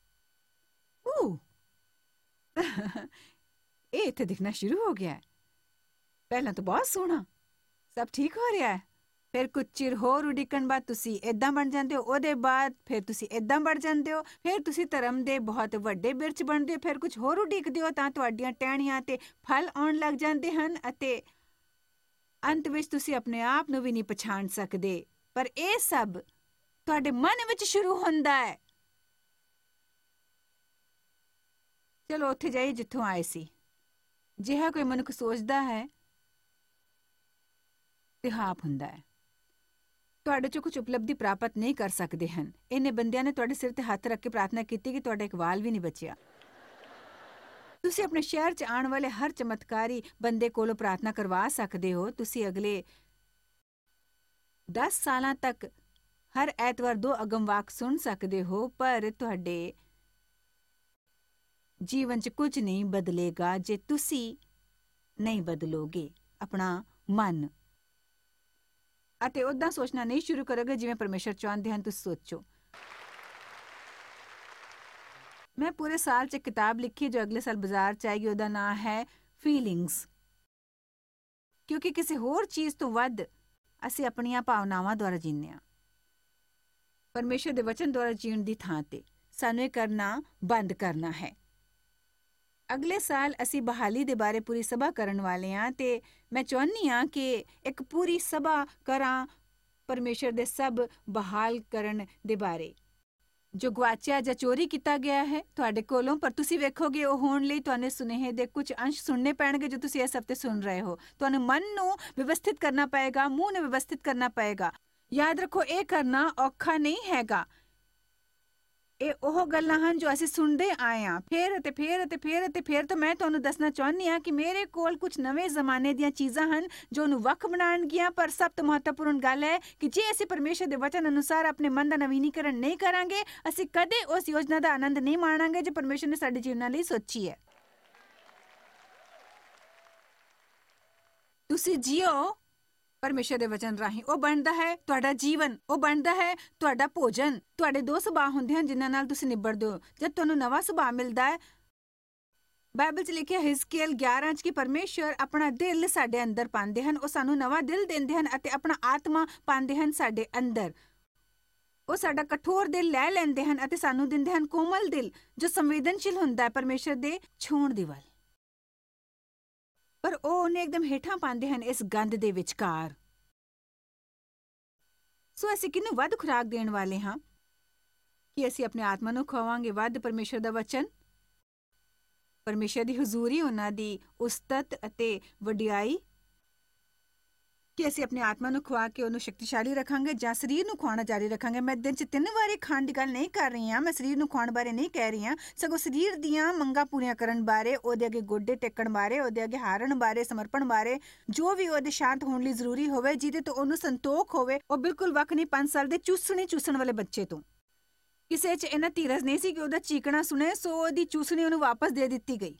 ਇਹ ਇੱਥੇ ਦਿਖਣਾ ਸ਼ੁਰੂ ਹੋ ਗਿਆ ਹੈ। ਪਹਿਲਾਂ ਤਾਂ ਬਹੁਤ ਸੋਹਣਾ, ਸਭ ਠੀਕ ਹੋ ਰਿਹਾ ਹੈ, ਫਿਰ ਕੁਝ ਚਿਰ ਹੋਰ ਉਡੀਕਣ ਬਾਅਦ ਤੁਸੀਂ ਏਦਾਂ ਬਣ ਜਾਂਦੇ ਹੋ, ਉਹਦੇ ਬਾਅਦ ਫਿਰ ਤੁਸੀਂ ਏਦਾਂ ਬਣ ਜਾਂਦੇ ਹੋ, ਫਿਰ ਤੁਸੀਂ ਧਰਮ ਦੇ ਬਹੁਤ ਵੱਡੇ ਬਿਰਛ ਬਣਦੇ ਹੋ, ਫਿਰ ਕੁਝ ਹੋਰ ਉਡੀਕਦੇ ਹੋ ਤਾਂ ਤੁਹਾਡੀਆਂ ਟਹਿਣੀਆਂ ਤੇ ਫਲ ਆਉਣ ਲੱਗ ਜਾਂਦੇ ਹਨ ਅਤੇ ਅੰਤ ਵਿੱਚ ਤੁਸੀਂ ਆਪਣੇ ਆਪ ਨੂੰ ਵੀ ਨਹੀਂ ਪਛਾਣ ਸਕਦੇ। ਪਰ ਇਹ ਸਭ ਤੁਹਾਡੇ ਮਨ ਵਿੱਚ ਸ਼ੁਰੂ ਹੁੰਦਾ ਹੈ। ਚਲੋ ਉੱਥੇ ਜਾਈਏ ਜਿੱਥੋਂ ਆਏ ਸੀ। ਜਿਹਾ ਕੋਈ ਮਨੁੱਖ ਸੋਚਦਾ ਹੈ ਤੇ ਹਾਪ ਹੁੰਦਾ ਹੈ। ਤੁਹਾਡੇ 'ਚੋਂ ਕੁਝ ਉਪਲਬਧੀ ਪ੍ਰਾਪਤ ਨਹੀਂ ਕਰ ਸਕਦੇ ਹਨ। ਇਹਨੇ ਬੰਦਿਆਂ ਨੇ ਤੁਹਾਡੇ ਸਿਰ ਤੇ ਹੱਥ ਰੱਖ ਕੇ ਪ੍ਰਾਰਥਨਾ ਕੀਤੀ ਕਿ ਤੁਹਾਡਾ ਇੱਕ ਵਾਲ ਵੀ ਨਹੀਂ ਬਚਿਆ। ਤੁਸੀਂ ਆਪਣੇ ਸ਼ਹਿਰ 'ਚ ਆਉਣ ਵਾਲੇ ਹਰ ਚਮਤਕਾਰੀ ਬੰਦੇ ਕੋਲੋਂ ਪ੍ਰਾਰਥਨਾ ਕਰਵਾ ਸਕਦੇ ਹੋ। ਤੁਸੀਂ ਅਗਲੇ ਦਸ ਸਾਲਾਂ ਤੱਕ ਹਰ ਐਤਵਾਰ ਦੋ ਅਗਮ ਵਾਕ ਸੁਣ ਸਕਦੇ ਹੋ, ਪਰ ਤੁਹਾਡੇ ਜੀਵਨ 'ਚ ਕੁਝ ਨਹੀਂ ਬਦਲੇਗਾ ਜੇ ਤੁਸੀਂ ਨਹੀਂ ਬਦਲੋਗੇ ਆਪਣਾ ਮਨ ਅਤੇ ਉੱਦਾਂ ਸੋਚਣਾ ਨਹੀਂ ਸ਼ੁਰੂ ਕਰੋਗੇ ਜਿਵੇਂ ਪਰਮੇਸ਼ਰ ਚਾਹੁੰਦੇ ਹਨ ਤੁਸੀਂ ਸੋਚੋ। ਮੈਂ ਪੂਰੇ ਸਾਲ 'ਚ ਇੱਕ ਕਿਤਾਬ ਲਿਖੀ ਜੋ ਅਗਲੇ ਸਾਲ ਬਾਜ਼ਾਰ 'ਚ ਆਏਗੀ। ਉਹਦਾ ਨਾਂ ਹੈ ਫੀਲਿੰਗਸ, ਕਿਉਂਕਿ ਕਿਸੇ ਹੋਰ ਚੀਜ਼ ਤੋਂ ਵੱਧ ਅਸੀਂ ਆਪਣੀਆਂ ਭਾਵਨਾਵਾਂ ਦੁਆਰਾ ਜੀਂਦੇ ਹਾਂ। ਪਰਮੇਸ਼ਰ ਦੇ ਵਚਨ ਦੁਆਰਾ ਜੀਣ ਦੀ ਥਾਂ ਤੇ ਸਾਨੂੰ ਇਹ ਕਰਨਾ ਬੰਦ ਕਰਨਾ ਹੈ। ਅਗਲੇ ਸਾਲ ਅਸੀਂ ਬਹਾਲੀ ਦੇ ਬਾਰੇ ਪੂਰੀ ਸਭਾ ਕਰਨ ਵਾਲੇ ਹਾਂ ਤੇ ਮੈਂ ਚਾਹੁੰਦੀ ਹਾਂ ਕਿ ਇੱਕ ਪੂਰੀ ਸਭਾ ਕਰਾਂ ਪਰਮੇਸ਼ਰ ਦੇ ਸਭ ਬਹਾਲ ਕਰਨ ਦੇ ਬਾਰੇ ਜੋ ਗਵਾਚਿਆ ਜਾਂ ਚੋਰੀ ਕੀਤਾ ਗਿਆ ਹੈ ਤੁਹਾਡੇ ਕੋਲੋਂ। ਪਰ ਤੁਸੀਂ ਵੇਖੋਗੇ ਉਹ ਹੋਣ ਲਈ ਤੁਹਾਨੂੰ ਸੁਨੇਹੇ ਦੇ ਕੁਝ ਅੰਸ਼ ਸੁਣਨੇ ਪੈਣਗੇ ਜੋ ਤੁਸੀਂ ਇਸ ਹਫ਼ਤੇ ਸੁਣ ਰਹੇ ਹੋ। ਤੁਹਾਨੂੰ ਮਨ ਨੂੰ ਵਿਵਸਥਿਤ ਕਰਨਾ ਪਏਗਾ, ਮੂੰਹ ਨੂੰ ਵਿਵਸਥਿਤ ਕਰਨਾ ਪਏਗਾ। ਯਾਦ ਰੱਖੋ, ਇਹ ਕਰਨਾ ਔਖਾ ਨਹੀਂ ਹੈਗਾ। ਇਹ ਉਹ ਗੱਲਾਂ ਹਨ ਜੋ ਅਸੀਂ ਸੁਣਦੇ ਆਏ ਹਾਂ ਫੇਰ ਅਤੇ ਫੇਰ ਅਤੇ ਫੇਰ ਅਤੇ ਫੇਰ। ਤਾਂ ਮੈਂ ਤੁਹਾਨੂੰ ਦੱਸਣਾ ਚਾਹੁੰਦੀ ਹਾਂ ਕਿ ਮੇਰੇ ਕੋਲ ਕੁਝ ਨਵੇਂ ਜ਼ਮਾਨੇ ਦੀਆਂ ਚੀਜ਼ਾਂ ਹਨ ਜੋ ਉਹਨੂੰ ਵੱਖ ਬਣਾਉਣਗੀਆਂ। ਪਰ ਸਭ ਤੋਂ ਮਹੱਤਵਪੂਰਨ ਗੱਲ ਹੈ ਕਿ ਜੇ ਅਸੀਂ ਪਰਮੇਸ਼ਰ ਦੇ ਵਚਨ ਅਨੁਸਾਰ ਆਪਣੇ ਮਨ ਦਾ ਨਵੀਨੀਕਰਨ ਨਹੀਂ ਕਰਾਂਗੇ, ਅਸੀਂ ਕਦੇ ਉਸ ਯੋਜਨਾ ਦਾ ਆਨੰਦ ਨਹੀਂ ਮਾਣਾਂਗੇ ਜੋ ਪਰਮੇਸ਼ਰ ਨੇ ਸਾਡੇ ਜੀਵਨਾਂ ਲਈ ਸੋਚੀ ਹੈ। ਤੁਸੀਂ ਜੀਓ ਪਰਮੇਸ਼ਰ ਦੇ ਵਚਨ ਰਾਹੀਂ, ਉਹ ਬਣਦਾ ਹੈ ਤੁਹਾਡਾ ਜੀਵਨ, ਉਹ ਬਣਦਾ ਹੈ ਤੁਹਾਡਾ ਭੋਜਨ। ਤੁਹਾਡੇ ਦੋ ਸੁਭਾਅ ਹੁੰਦੇ ਹਨ ਜਿਨ੍ਹਾਂ ਨਾਲ ਤੁਸੀਂ ਨਿਬੜਦੇ ਹੋ। ਜਦ ਤੁਹਾਨੂੰ ਨਵਾਂ ਸੁਭਾਅ ਮਿਲਦਾ ਹੈ, ਬਾਈਬਲ 'ਚ ਲਿਖਿਆ ਹਿਜ਼ਕੀਏਲ ਗਿਆਰਾਂ 'ਚ ਕਿ ਪਰਮੇਸ਼ਰ ਆਪਣਾ ਦਿਲ ਸਾਡੇ ਅੰਦਰ ਪਾਉਂਦੇ ਹਨ। ਉਹ ਸਾਨੂੰ ਨਵਾਂ ਦਿਲ ਦਿੰਦੇ ਹਨ ਅਤੇ ਆਪਣਾ ਆਤਮਾ ਪਾਉਂਦੇ ਹਨ ਸਾਡੇ ਅੰਦਰ। ਉਹ ਸਾਡਾ ਕਠੋਰ ਦਿਲ ਲੈ ਲੈਂਦੇ ਹਨ ਅਤੇ ਸਾਨੂੰ ਦਿੰਦੇ ਹਨ ਕੋਮਲ ਦਿਲ ਜੋ ਸੰਵੇਦਨਸ਼ੀਲ ਹੁੰਦਾ ਹੈ ਪਰਮੇਸ਼ਰ ਦੇ ਛੂਹਣ ਦੇ ਵੱਲ। ਪਰ ਉਹ ਉਹਨੇ ਇੱਕਦਮ ਹੇਠਾਂ ਪਾਉਂਦੇ ਹਨ ਇਸ ਗੰਧ ਦੇ ਵਿਚਕਾਰ। ਸੋ ਅਸੀਂ ਕਿਹਨੂੰ ਵੱਧ ਖੁਰਾਕ ਦੇਣ ਵਾਲੇ ਹਾਂ ਕਿ ਅਸੀਂ ਆਪਣੇ ਆਤਮਾ ਨੂੰ ਖਵਾਵਾਂਗੇ ਵੱਧ ਪਰਮੇਸ਼ਰ ਦਾ ਵਚਨ, ਪਰਮੇਸ਼ਰ ਦੀ ਹਜ਼ੂਰੀ, ਉਹਨਾਂ ਦੀ ਉਸਤਤ ਅਤੇ ਵਡਿਆਈ, ਕਿ ਅਸੀਂ ਆਪਣੇ ਆਤਮਾ ਨੂੰ ਖਵਾ ਕੇ ਉਹਨੂੰ ਸ਼ਕਤੀਸ਼ਾਲੀ ਰੱਖਾਂਗੇ ਜਾਂ ਸਰੀਰ ਨੂੰ ਖਵਾਉਣਾ ਜਾਰੀ ਰੱਖਾਂਗੇ। ਮੈਂ ਦਿਨ 'ਚ ਤਿੰਨ ਵਾਰੀ ਖਾਣ ਦੀ ਗੱਲ ਨਹੀਂ ਕਰ ਰਹੀ ਹਾਂ, ਮੈਂ ਸਰੀਰ ਨੂੰ ਖਵਾਉਣ ਬਾਰੇ ਨਹੀਂ ਕਹਿ ਰਹੀ ਹਾਂ, ਸਗੋਂ ਸਰੀਰ ਦੀਆਂ ਮੰਗਾਂ ਪੂਰੀਆਂ ਕਰਨ ਬਾਰੇ, ਉਹਦੇ ਅੱਗੇ ਗੋਡੇ ਟੇਕਣ ਬਾਰੇ, ਉਹਦੇ ਅੱਗੇ ਹਾਰਨ ਬਾਰੇ, ਸਮਰਪਣ ਬਾਰੇ, ਜੋ ਵੀ ਉਹਦੇ ਸ਼ਾਂਤ ਹੋਣ ਲਈ ਜ਼ਰੂਰੀ ਹੋਵੇ, ਜਿਹਦੇ ਤੋਂ ਉਹਨੂੰ ਸੰਤੋਖ ਹੋਵੇ। ਉਹ ਬਿਲਕੁਲ ਵੱਖ ਨਹੀਂ ਪੰਜ ਸਾਲ ਦੇ ਚੂਸਣੀ ਚੂਸਣ ਵਾਲੇ ਬੱਚੇ ਤੋਂ। ਕਿਸੇ 'ਚ ਇਹਨਾਂ ਧੀਰਜ ਨਹੀਂ ਸੀ ਕਿ ਉਹਦਾ ਚੀਕਣਾ ਸੁਣੇ, ਸੋ ਉਹਦੀ ਚੂਸਣੀ ਉਹਨੂੰ ਵਾਪਸ ਦੇ ਦਿੱਤੀ ਗਈ।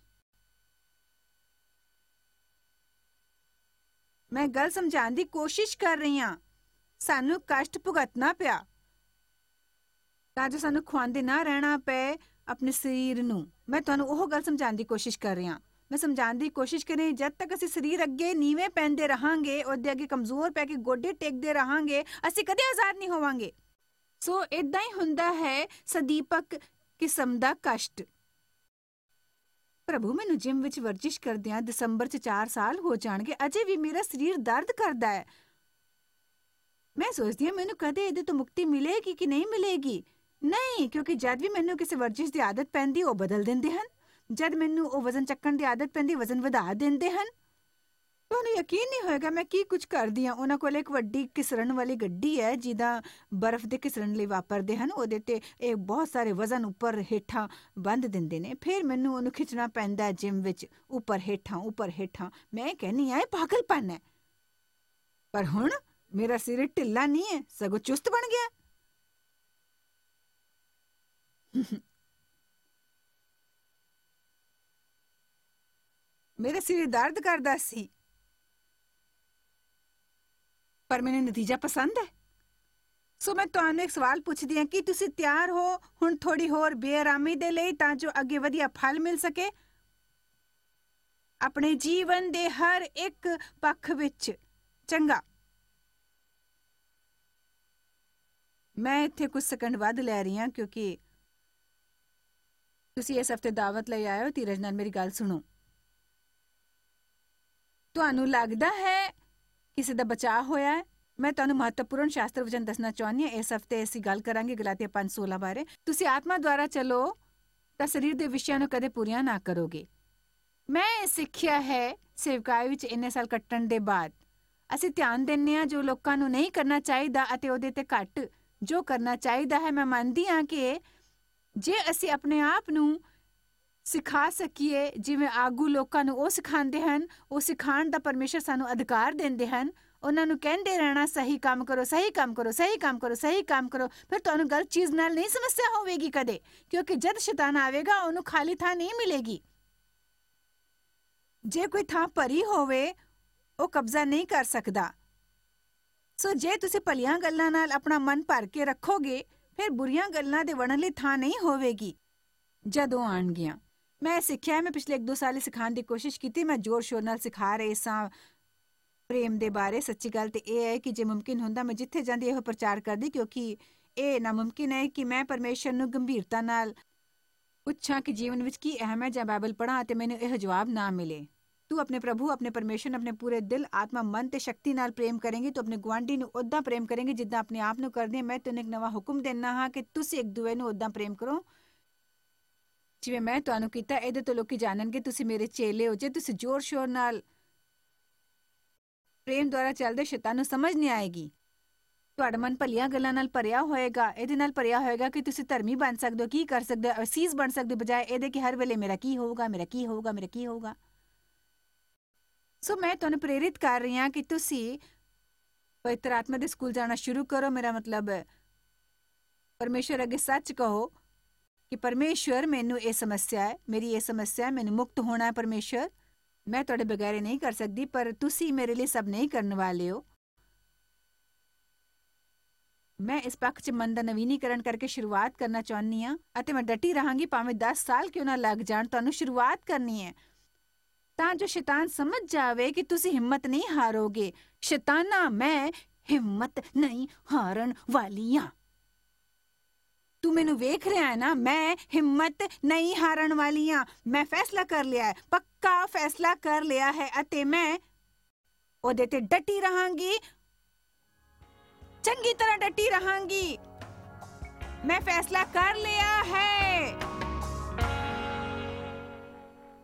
ਮੈਂ ਗੱਲ ਸਮਝਾਉਣ ਦੀ ਕੋਸ਼ਿਸ਼ ਕਰ ਰਹੀ ਹਾਂ। ਸਾਨੂੰ ਕਸ਼ਟ ਭੁਗਤਣਾ ਪਿਆ ਤਾਂ ਜੋ ਸਾਨੂੰ ਖਵਾਉਂਦੇ ਨਾ ਰਹਿਣਾ ਪਏ ਆਪਣੇ ਸਰੀਰ ਨੂੰ। ਮੈਂ ਤੁਹਾਨੂੰ ਉਹ ਗੱਲ ਸਮਝਾਉਣ ਦੀ ਕੋਸ਼ਿਸ਼ ਕਰ ਰਹੀ ਹਾਂ। ਮੈਂ ਸਮਝਾਉਣ ਦੀ ਕੋਸ਼ਿਸ਼ ਕਰ ਰਹੀ, ਜਦ ਤੱਕ ਅਸੀਂ ਸਰੀਰ ਅੱਗੇ ਨੀਵੇਂ ਪੈਂਦੇ ਰਹਾਂਗੇ, ਉਹਦੇ ਅੱਗੇ ਕਮਜ਼ੋਰ ਪੈ ਕੇ ਗੋਡੇ ਟੇਕਦੇ ਰਹਾਂਗੇ, ਅਸੀਂ ਕਦੇ ਆਜ਼ਾਦ ਨਹੀਂ ਹੋਵਾਂਗੇ। ਸੋ ਏਦਾਂ ਹੀ ਹੁੰਦਾ ਹੈ ਸਦੀਪਕ ਕਿਸਮ ਦਾ ਕਸ਼ਟ। ਪ੍ਰਭੂ, ਮੈਨੂੰ ਜਿਮ ਵਿੱਚ ਵਰਜਿਸ਼ ਕਰਦਿਆਂ ਦਸੰਬਰ 'ਚ ਚਾਰ ਸਾਲ ਹੋ ਜਾਣਗੇ, ਅਜੇ ਵੀ ਮੇਰਾ ਸਰੀਰ ਦਰਦ ਕਰਦਾ ਹੈ। ਮੈਂ ਸੋਚਦੀ ਹਾਂ ਮੈਨੂੰ ਕਦੇ ਇਹਦੇ ਤੋਂ ਮੁਕਤੀ ਮਿਲੇਗੀ ਕਿ ਨਹੀਂ ਮਿਲੇਗੀ। ਨਹੀਂ, ਕਿਉਂਕਿ ਜਦ ਵੀ ਮੈਨੂੰ ਕਿਸੇ ਵਰਜਿਸ਼ ਦੀ ਆਦਤ ਪੈਂਦੀ, ਉਹ ਬਦਲ ਦਿੰਦੇ ਹਨ। ਜਦ ਮੈਨੂੰ ਉਹ ਵਜ਼ਨ ਚੱਕਣ ਦੀ ਆਦਤ ਪੈਂਦੀ, ਵਜ਼ਨ ਵਧਾ ਦਿੰਦੇ ਹਨ। ਤੁਹਾਨੂੰ ਯਕੀਨ ਨਹੀਂ ਹੋਏਗਾ ਮੈਂ ਕੀ ਕੁਝ ਕਰਦੀ ਹਾਂ। ਉਹਨਾਂ ਕੋਲ ਇੱਕ ਵੱਡੀ ਘਿਸਰਨ ਵਾਲੀ ਗੱਡੀ ਹੈ, ਜਿਹਦਾ ਬਰਫ਼ ਦੇ ਘਿਸਰਨ ਲਈ ਵਾਪਰਦੇ ਹਨ। ਉਹਦੇ ਤੇ ਇਹ ਬਹੁਤ ਸਾਰੇ ਵਜ਼ਨ ਉੱਪਰ ਹੇਠਾਂ ਬੰਨ੍ਹ ਦਿੰਦੇ ਨੇ। ਫਿਰ ਮੈਨੂੰ ਉਹਨੂੰ ਖਿੱਚਣਾ ਪੈਂਦਾ ਜਿਮ ਵਿੱਚ, ਉੱਪਰ ਹੇਠਾਂ ਉੱਪਰ ਹੇਠਾਂ। ਮੈਂ ਕਹਿੰਦੀ ਹਾਂ ਇਹ ਪਾਗਲਪਨ ਹੈ। ਪਰ ਹੁਣ ਮੇਰਾ ਸਰੀਰ ਢਿੱਲਾ ਨਹੀਂ ਹੈ, ਸਗੋਂ ਚੁਸਤ ਬਣ ਗਿਆ। ਮੇਰਾ ਸਰੀਰ ਦਰਦ ਕਰਦਾ ਸੀ, ਪਰ ਮੈਨੂੰ ਨਤੀਜਾ ਪਸੰਦ ਹੈ। ਸੋ ਮੈਂ ਤੁਹਾਨੂੰ ਇੱਕ ਸਵਾਲ ਪੁੱਛਦੀ ਹਾਂ, ਕੀ ਤੁਸੀਂ ਤਿਆਰ ਹੋ ਹੁਣ ਥੋੜੀ ਹੋਰ ਬੇਆਰਾਮੀ ਦੇ ਲਈ, ਤਾਂ ਜੋ ਅੱਗੇ ਵਧੀਆ ਫਲ ਮਿਲ ਸਕੇ ਆਪਣੇ ਜੀਵਨ ਦੇ ਹਰ ਇੱਕ ਪੱਖ ਵਿੱਚ? ਚੰਗਾ, ਮੈਂ ਇੱਥੇ ਕੁਝ ਸੈਕਿੰਡ ਵੱਧ ਲੈ ਰਹੀ ਹਾਂ ਕਿਉਂਕਿ ਤੁਸੀਂ ਇਸ ਹਫ਼ਤੇ ਦਾਵਤ ਲਈ ਆਏ ਹੋ। ਧੀਰਜ ਨਾਲ ਮੇਰੀ ਗੱਲ ਸੁਣੋ। ਤੁਹਾਨੂੰ ਲੱਗਦਾ ਹੈ ਕਿਸੇ ਦਾ ਬਚਾਅ ਹੋਇਆ ਹੈ? ਮੈਂ ਤੁਹਾਨੂੰ ਮਹੱਤਵਪੂਰਨ ਸ਼ਾਸਤਰ ਵਚਨ ਦੱਸਣਾ ਚਾਹੁੰਦੀ ਹਾਂ। ਇਸ ਹਫ਼ਤੇ ਅਸੀਂ ਗੱਲ ਕਰਾਂਗੇ ਗਲਾਤੀਆ ਪੰਜ ਸੋਲਾਂ ਬਾਰੇ। ਤੁਸੀਂ ਆਤਮਾ ਦੁਆਰਾ ਚਲੋ ਤਾਂ ਸਰੀਰ ਦੇ ਵਿਸ਼ਿਆਂ ਨੂੰ ਕਦੇ ਪੂਰੀਆਂ ਨਾ ਕਰੋਗੇ। ਮੈਂ ਇਹ ਸਿੱਖਿਆ ਹੈ ਸੇਵਕਾਈ ਵਿੱਚ ਇੰਨੇ ਸਾਲ ਕੱਟਣ ਦੇ ਬਾਅਦ। ਅਸੀਂ ਧਿਆਨ ਦਿੰਦੇ ਹਾਂ ਜੋ ਲੋਕਾਂ ਨੂੰ ਨਹੀਂ ਕਰਨਾ ਚਾਹੀਦਾ ਅਤੇ ਉਹਦੇ ਤੇ ਘੱਟ ਜੋ ਕਰਨਾ ਚਾਹੀਦਾ ਹੈ। ਮੈਂ ਮੰਨਦੀ ਹਾਂ ਕਿ ਜੇ ਅਸੀਂ ਆਪਣੇ ਆਪ ਨੂੰ ਸਿਖਾ ਸਕੀਏ ਜਿਵੇਂ ਆਗੂ ਲੋਕਾਂ ਨੂੰ ਉਹ ਸਿਖਾਉਂਦੇ ਹਨ, ਉਹ ਸਿਖਾਉਣ ਦਾ ਪਰਮੇਸ਼ਰ ਸਾਨੂੰ ਅਧਿਕਾਰ ਦਿੰਦੇ ਹਨ। ਉਹਨਾਂ ਨੂੰ ਕਹਿੰਦੇ ਰਹਿਣਾ ਸਹੀ ਕੰਮ ਕਰੋ, ਸਹੀ ਕੰਮ ਕਰੋ, ਸਹੀ ਕੰਮ ਕਰੋ, ਸਹੀ ਕੰਮ ਕਰੋ। ਫਿਰ ਤੁਹਾਨੂੰ ਗਲਤ ਚੀਜ਼ ਨਾਲ ਨਹੀਂ ਸਮੱਸਿਆ ਹੋਵੇਗੀ ਕਦੇ, ਕਿਉਂਕਿ ਜਦ ਸ਼ੈਤਾਨ ਆਵੇਗਾ ਉਹਨੂੰ ਖਾਲੀ ਥਾਂ ਨਹੀਂ ਮਿਲੇਗੀ। ਜੇ ਕੋਈ ਥਾਂ ਭਰੀ ਹੋਵੇ ਉਹ ਕਬਜ਼ਾ ਨਹੀਂ ਕਰ ਸਕਦਾ। ਸੋ ਜੇ ਤੁਸੀਂ ਭਲੀਆਂ ਗੱਲਾਂ ਨਾਲ ਆਪਣਾ ਮਨ ਭਰ ਕੇ ਰੱਖੋਗੇ, ਫਿਰ ਬੁਰੀਆਂ ਗੱਲਾਂ ਦੇ ਵੜਨ ਲਈ ਥਾਂ ਨਹੀਂ ਹੋਵੇਗੀ ਜਦੋਂ ਆਉਣਗੀਆਂ। ਮੈਂ ਸਿੱਖਿਆ, ਮੈਂ ਪਿਛਲੇ ਇੱਕ ਦੋ ਸਾਲ ਸਿਖਾਉਣ ਦੀ ਕੋਸ਼ਿਸ਼ ਕੀਤੀ। ਮੈਂ ਜ਼ੋਰ ਸ਼ੋਰ ਨਾਲ ਸਿਖਾ ਰਹੀ ਸਾਂ ਪ੍ਰੇਮ ਦੇ ਬਾਰੇ। ਸੱਚੀ ਗੱਲ ਤੇ ਇਹ ਹੈ ਕਿ ਜੇ ਮੁਮਕਿਨ ਹੁੰਦਾ ਮੈਂ ਜਿੱਥੇ ਜਾਂਦੀ ਇਹੋ ਪ੍ਰਚਾਰ ਕਰਦੀ, ਕਿਉਂਕਿ ਇਹ ਨਾਮੁਮਕਿਨ ਹੈ ਕਿ ਮੈਂ ਪਰਮੇਸ਼ਰ ਨੂੰ ਗੰਭੀਰਤਾ ਨਾਲ ਪੁੱਛਾਂ ਕਿ ਜੀਵਨ ਵਿੱਚ ਕੀ ਅਹਿਮ ਹੈ, ਜਾਂ ਬਾਈਬਲ ਪੜ੍ਹਾਂ ਅਤੇ ਮੈਨੂੰ ਇਹ ਜਵਾਬ ਨਾ ਮਿਲੇ। ਤੂੰ ਆਪਣੇ ਪ੍ਰਭੂ, ਆਪਣੇ ਪਰਮੇਸ਼ਰ ਨੂੰ ਆਪਣੇ ਪੂਰੇ ਦਿਲ, ਆਤਮਾ, ਮਨ ਤੇ ਸ਼ਕਤੀ ਨਾਲ ਪ੍ਰੇਮ ਕਰੇਂਗੀ। ਤੂੰ ਆਪਣੇ ਗੁਆਂਢੀ ਨੂੰ ਉੱਦਾਂ ਪ੍ਰੇਮ ਕਰੇਂਗੀ ਜਿੱਦਾਂ ਆਪਣੇ ਆਪ ਨੂੰ ਕਰਦੀ ਹੈ। ਮੈਂ ਤੈਨੂੰ ਇੱਕ ਨਵਾਂ ਹੁਕਮ ਦਿੰਦਾ ਹਾਂ ਕਿ ਤੁਸੀਂ ਇੱਕ ਦੂਏ ਨੂੰ ਉੱਦਾਂ ਪ੍ਰੇਮ ਕਰੋ ਜਿਵੇਂ ਮੈਂ ਤੁਹਾਨੂੰ ਕੀਤਾ। ਇਹਦੇ ਤੋਂ ਲੋਕੀ ਜਾਣਨਗੇ ਤੁਸੀਂ ਮੇਰੇ ਚੇਲੇ ਹੋ। ਜੇ ਤੁਸੀਂ ਜ਼ੋਰ ਸ਼ੋਰ ਨਾਲ ਪ੍ਰੇਮ ਦੁਆਰਾ ਚੱਲਦੇ, ਸ਼ੈਤਾਨ ਨੂੰ ਸਮਝ ਨਹੀਂ ਆਏਗੀ। ਤੁਹਾਡਾ ਮਨ ਭਲੀਆਂ ਗੱਲਾਂ ਨਾਲ ਭਰਿਆ ਹੋਏਗਾ, ਇਹਦੇ ਨਾਲ ਭਰਿਆ ਹੋਏਗਾ ਕਿ ਤੁਸੀਂ ਧਰਮੀ ਬਣ ਸਕਦੇ ਹੋ, ਕੀ ਕਰ ਸਕਦੇ ਹੋ, ਅਸੀਸ ਬਣ ਸਕਦੇ ਹੋ, ਬਜਾਏ ਇਹਦੇ ਕਿ ਹਰ ਵੇਲੇ ਮੇਰਾ ਕੀ ਹੋਊਗਾ, ਮੇਰਾ ਕੀ ਹੋਊਗਾ, ਮੇਰਾ ਕੀ ਹੋਊਗਾ। ਸੋ ਮੈਂ ਤੁਹਾਨੂੰ ਪ੍ਰੇਰਿਤ ਕਰ ਰਹੀ ਹਾਂ ਕਿ ਤੁਸੀਂ ਪਵਿੱਤਰ ਆਤਮਾ ਦੇ ਸਕੂਲ ਜਾਣਾ ਸ਼ੁਰੂ ਕਰੋ। ਮੇਰਾ ਮਤਲਬ ਪਰਮੇਸ਼ਰ ਅੱਗੇ ਸੱਚ ਕਹੋ ਕਿ ਪਰਮੇਸ਼ਰ ਮੈਨੂੰ ਇਹ ਸਮੱਸਿਆ ਹੈ, ਮੇਰੀ ਇਹ ਸਮੱਸਿਆ ਹੈ, ਮੈਨੂੰ ਮੁਕਤ ਹੋਣਾ ਹੈ। ਪਰਮੇਸ਼ਰ, ਮੈਂ ਤੁਹਾਡੇ ਬਗੈਰ ਨਹੀਂ ਕਰ ਸਕਦੀ, ਪਰ ਤੁਸੀਂ ਮੇਰੇ ਲਈ ਸਭ ਨਹੀਂ ਕਰਨ ਵਾਲੇ ਹੋ। ਮੈਂ ਇਸ ਪੱਖ 'ਚ ਮਨ ਦਾ ਨਵੀਨੀਕਰਨ ਕਰਕੇ ਸ਼ੁਰੂਆਤ ਕਰਨਾ ਚਾਹੁੰਦੀ ਹਾਂ ਅਤੇ ਮੈਂ ਡਟੀ ਰਹਾਂਗੀ, ਭਾਵੇਂ ਦਸ ਸਾਲ ਕਿਉਂ ਨਾ ਲੱਗ ਜਾਣ। ਤੁਹਾਨੂੰ ਸ਼ੁਰੂਆਤ ਕਰਨੀ ਹੈ ਤਾਂ ਜੋ ਸ਼ੈਤਾਨ ਸਮਝ ਜਾਵੇ ਕਿ ਤੁਸੀਂ ਹਿੰਮਤ ਨਹੀਂ ਹਾਰੋਗੇ। ਸ਼ੈਤਾਨਾ, ਮੈਂ ਹਿੰਮਤ ਨਹੀਂ ਹਾਰਨ ਵਾਲੀ ਹਾਂ। ਤੂੰ ਮੈਨੂੰ ਵੇਖ ਰਿਹਾ ਹੈ ਨਾ, ਮੈਂ ਹਿੰਮਤ ਨਹੀਂ ਹਾਰਨ ਵਾਲੀ ਹਾਂ। ਮੈਂ ਫੈਸਲਾ ਕਰ ਲਿਆ ਹੈ, ਪੱਕਾ ਫੈਸਲਾ ਕਰ ਲਿਆ ਹੈ ਅਤੇ ਮੈਂ ਉਹਦੇ ਤੇ ਡਟੀ ਰਹਾਂਗੀ, ਚੰਗੀ ਤਰ੍ਹਾਂ ਡਟੀ ਰਹਾਂਗੀ। ਮੈਂ ਫੈਸਲਾ ਕਰ ਲਿਆ ਹੈ।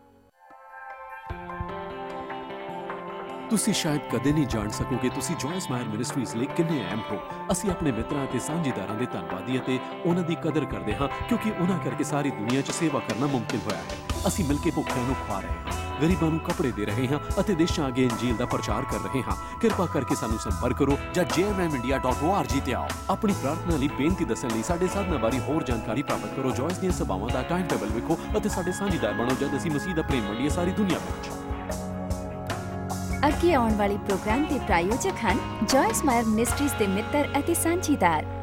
ਤੁਸੀਂ ਸ਼ਾਇਦ ਕਦੇ ਨਹੀਂ ਜਾਣ ਸਕੋਗੇ ਤੁਸੀਂ ਜੋਇਸ ਮਾਇਰ ਮਿਨਿਸਟਰੀਜ਼ ਲਈ ਕਿੰਨੇ ਅਹਿਮ ਹੋ। ਅਸੀਂ ਆਪਣੇ ਮਿੱਤਰਾਂ ਅਤੇ ਸਾਂਝੇਦਾਰਾਂ ਦੇ ਧੰਨਵਾਦੀ ਅਤੇ ਉਹਨਾਂ ਦੀ ਕਦਰ ਕਰਦੇ ਹਾਂ ਕਿਉਂਕਿ ਉਹਨਾਂ ਕਰਕੇ ਸਾਰੀ ਦੁਨੀਆ 'ਚ ਸੇਵਾ ਕਰਨਾ ਮੁਮਕਿਨ ਹੋਇਆ ਹੈ। ਅਸੀਂ ਮਿਲ ਕੇ ਭੁੱਖਿਆਂ ਨੂੰ ਖਵਾ ਰਹੇ ਹਾਂ, ਗਰੀਬਾਂ ਨੂੰ ਕੱਪੜੇ ਦੇ ਰਹੇ ਹਾਂ ਅਤੇ ਦੇਸ਼ਾਂ ਅੱਗੇ ਇੰਜੀਲ ਦਾ ਪ੍ਰਚਾਰ ਕਰ ਰਹੇ ਹਾਂ। ਕਿਰਪਾ ਕਰਕੇ ਸਾਨੂੰ ਸੰਪਰਕ ਕਰੋ ਜਾਂ ਜੇ M M India dot O R G ਤੇ ਆਓ। ਆਪਣੀ ਪ੍ਰਾਰਥਨਾ ਲਈ ਬੇਨਤੀ ਦੱਸਣ ਲਈ ਸਾਡੇ ਸਾਧਨਾਂ ਬਾਰੇ ਹੋਰ ਜਾਣਕਾਰੀ ਪ੍ਰਾਪਤ ਕਰੋ। ਜੋਇਸ ਦੀਆਂ ਸਭਾਵਾਂ ਦਾ ਟਾਈਮ ਟੇਬਲ ਵੇਖੋ ਅਤੇ ਸਾਡੇ ਸਾਂਝੇਦਾਰ ਬਣੋ ਜਦ ਅਸੀਂ ਮਸੀਹ ਦਾ ਪ੍ਰੇਮ ਵੰਡੀਏ ਸਾਰੀ ਦੁਨੀਆ ਵਿੱਚ। ਅੱਗੇ ਆਉਣ ਵਾਲੀ ਪ੍ਰੋਗਰਾਮ ਦੇ ਪ੍ਰਾਯੋਜਕ ਹਨ ਜੋਇਸ ਮਾਇਰ ਮਿਨਿਸਟਰੀਜ਼ ਦੇ ਮਿੱਤਰ ਅਤੇ ਸਾਂਝੀਦਾਰ।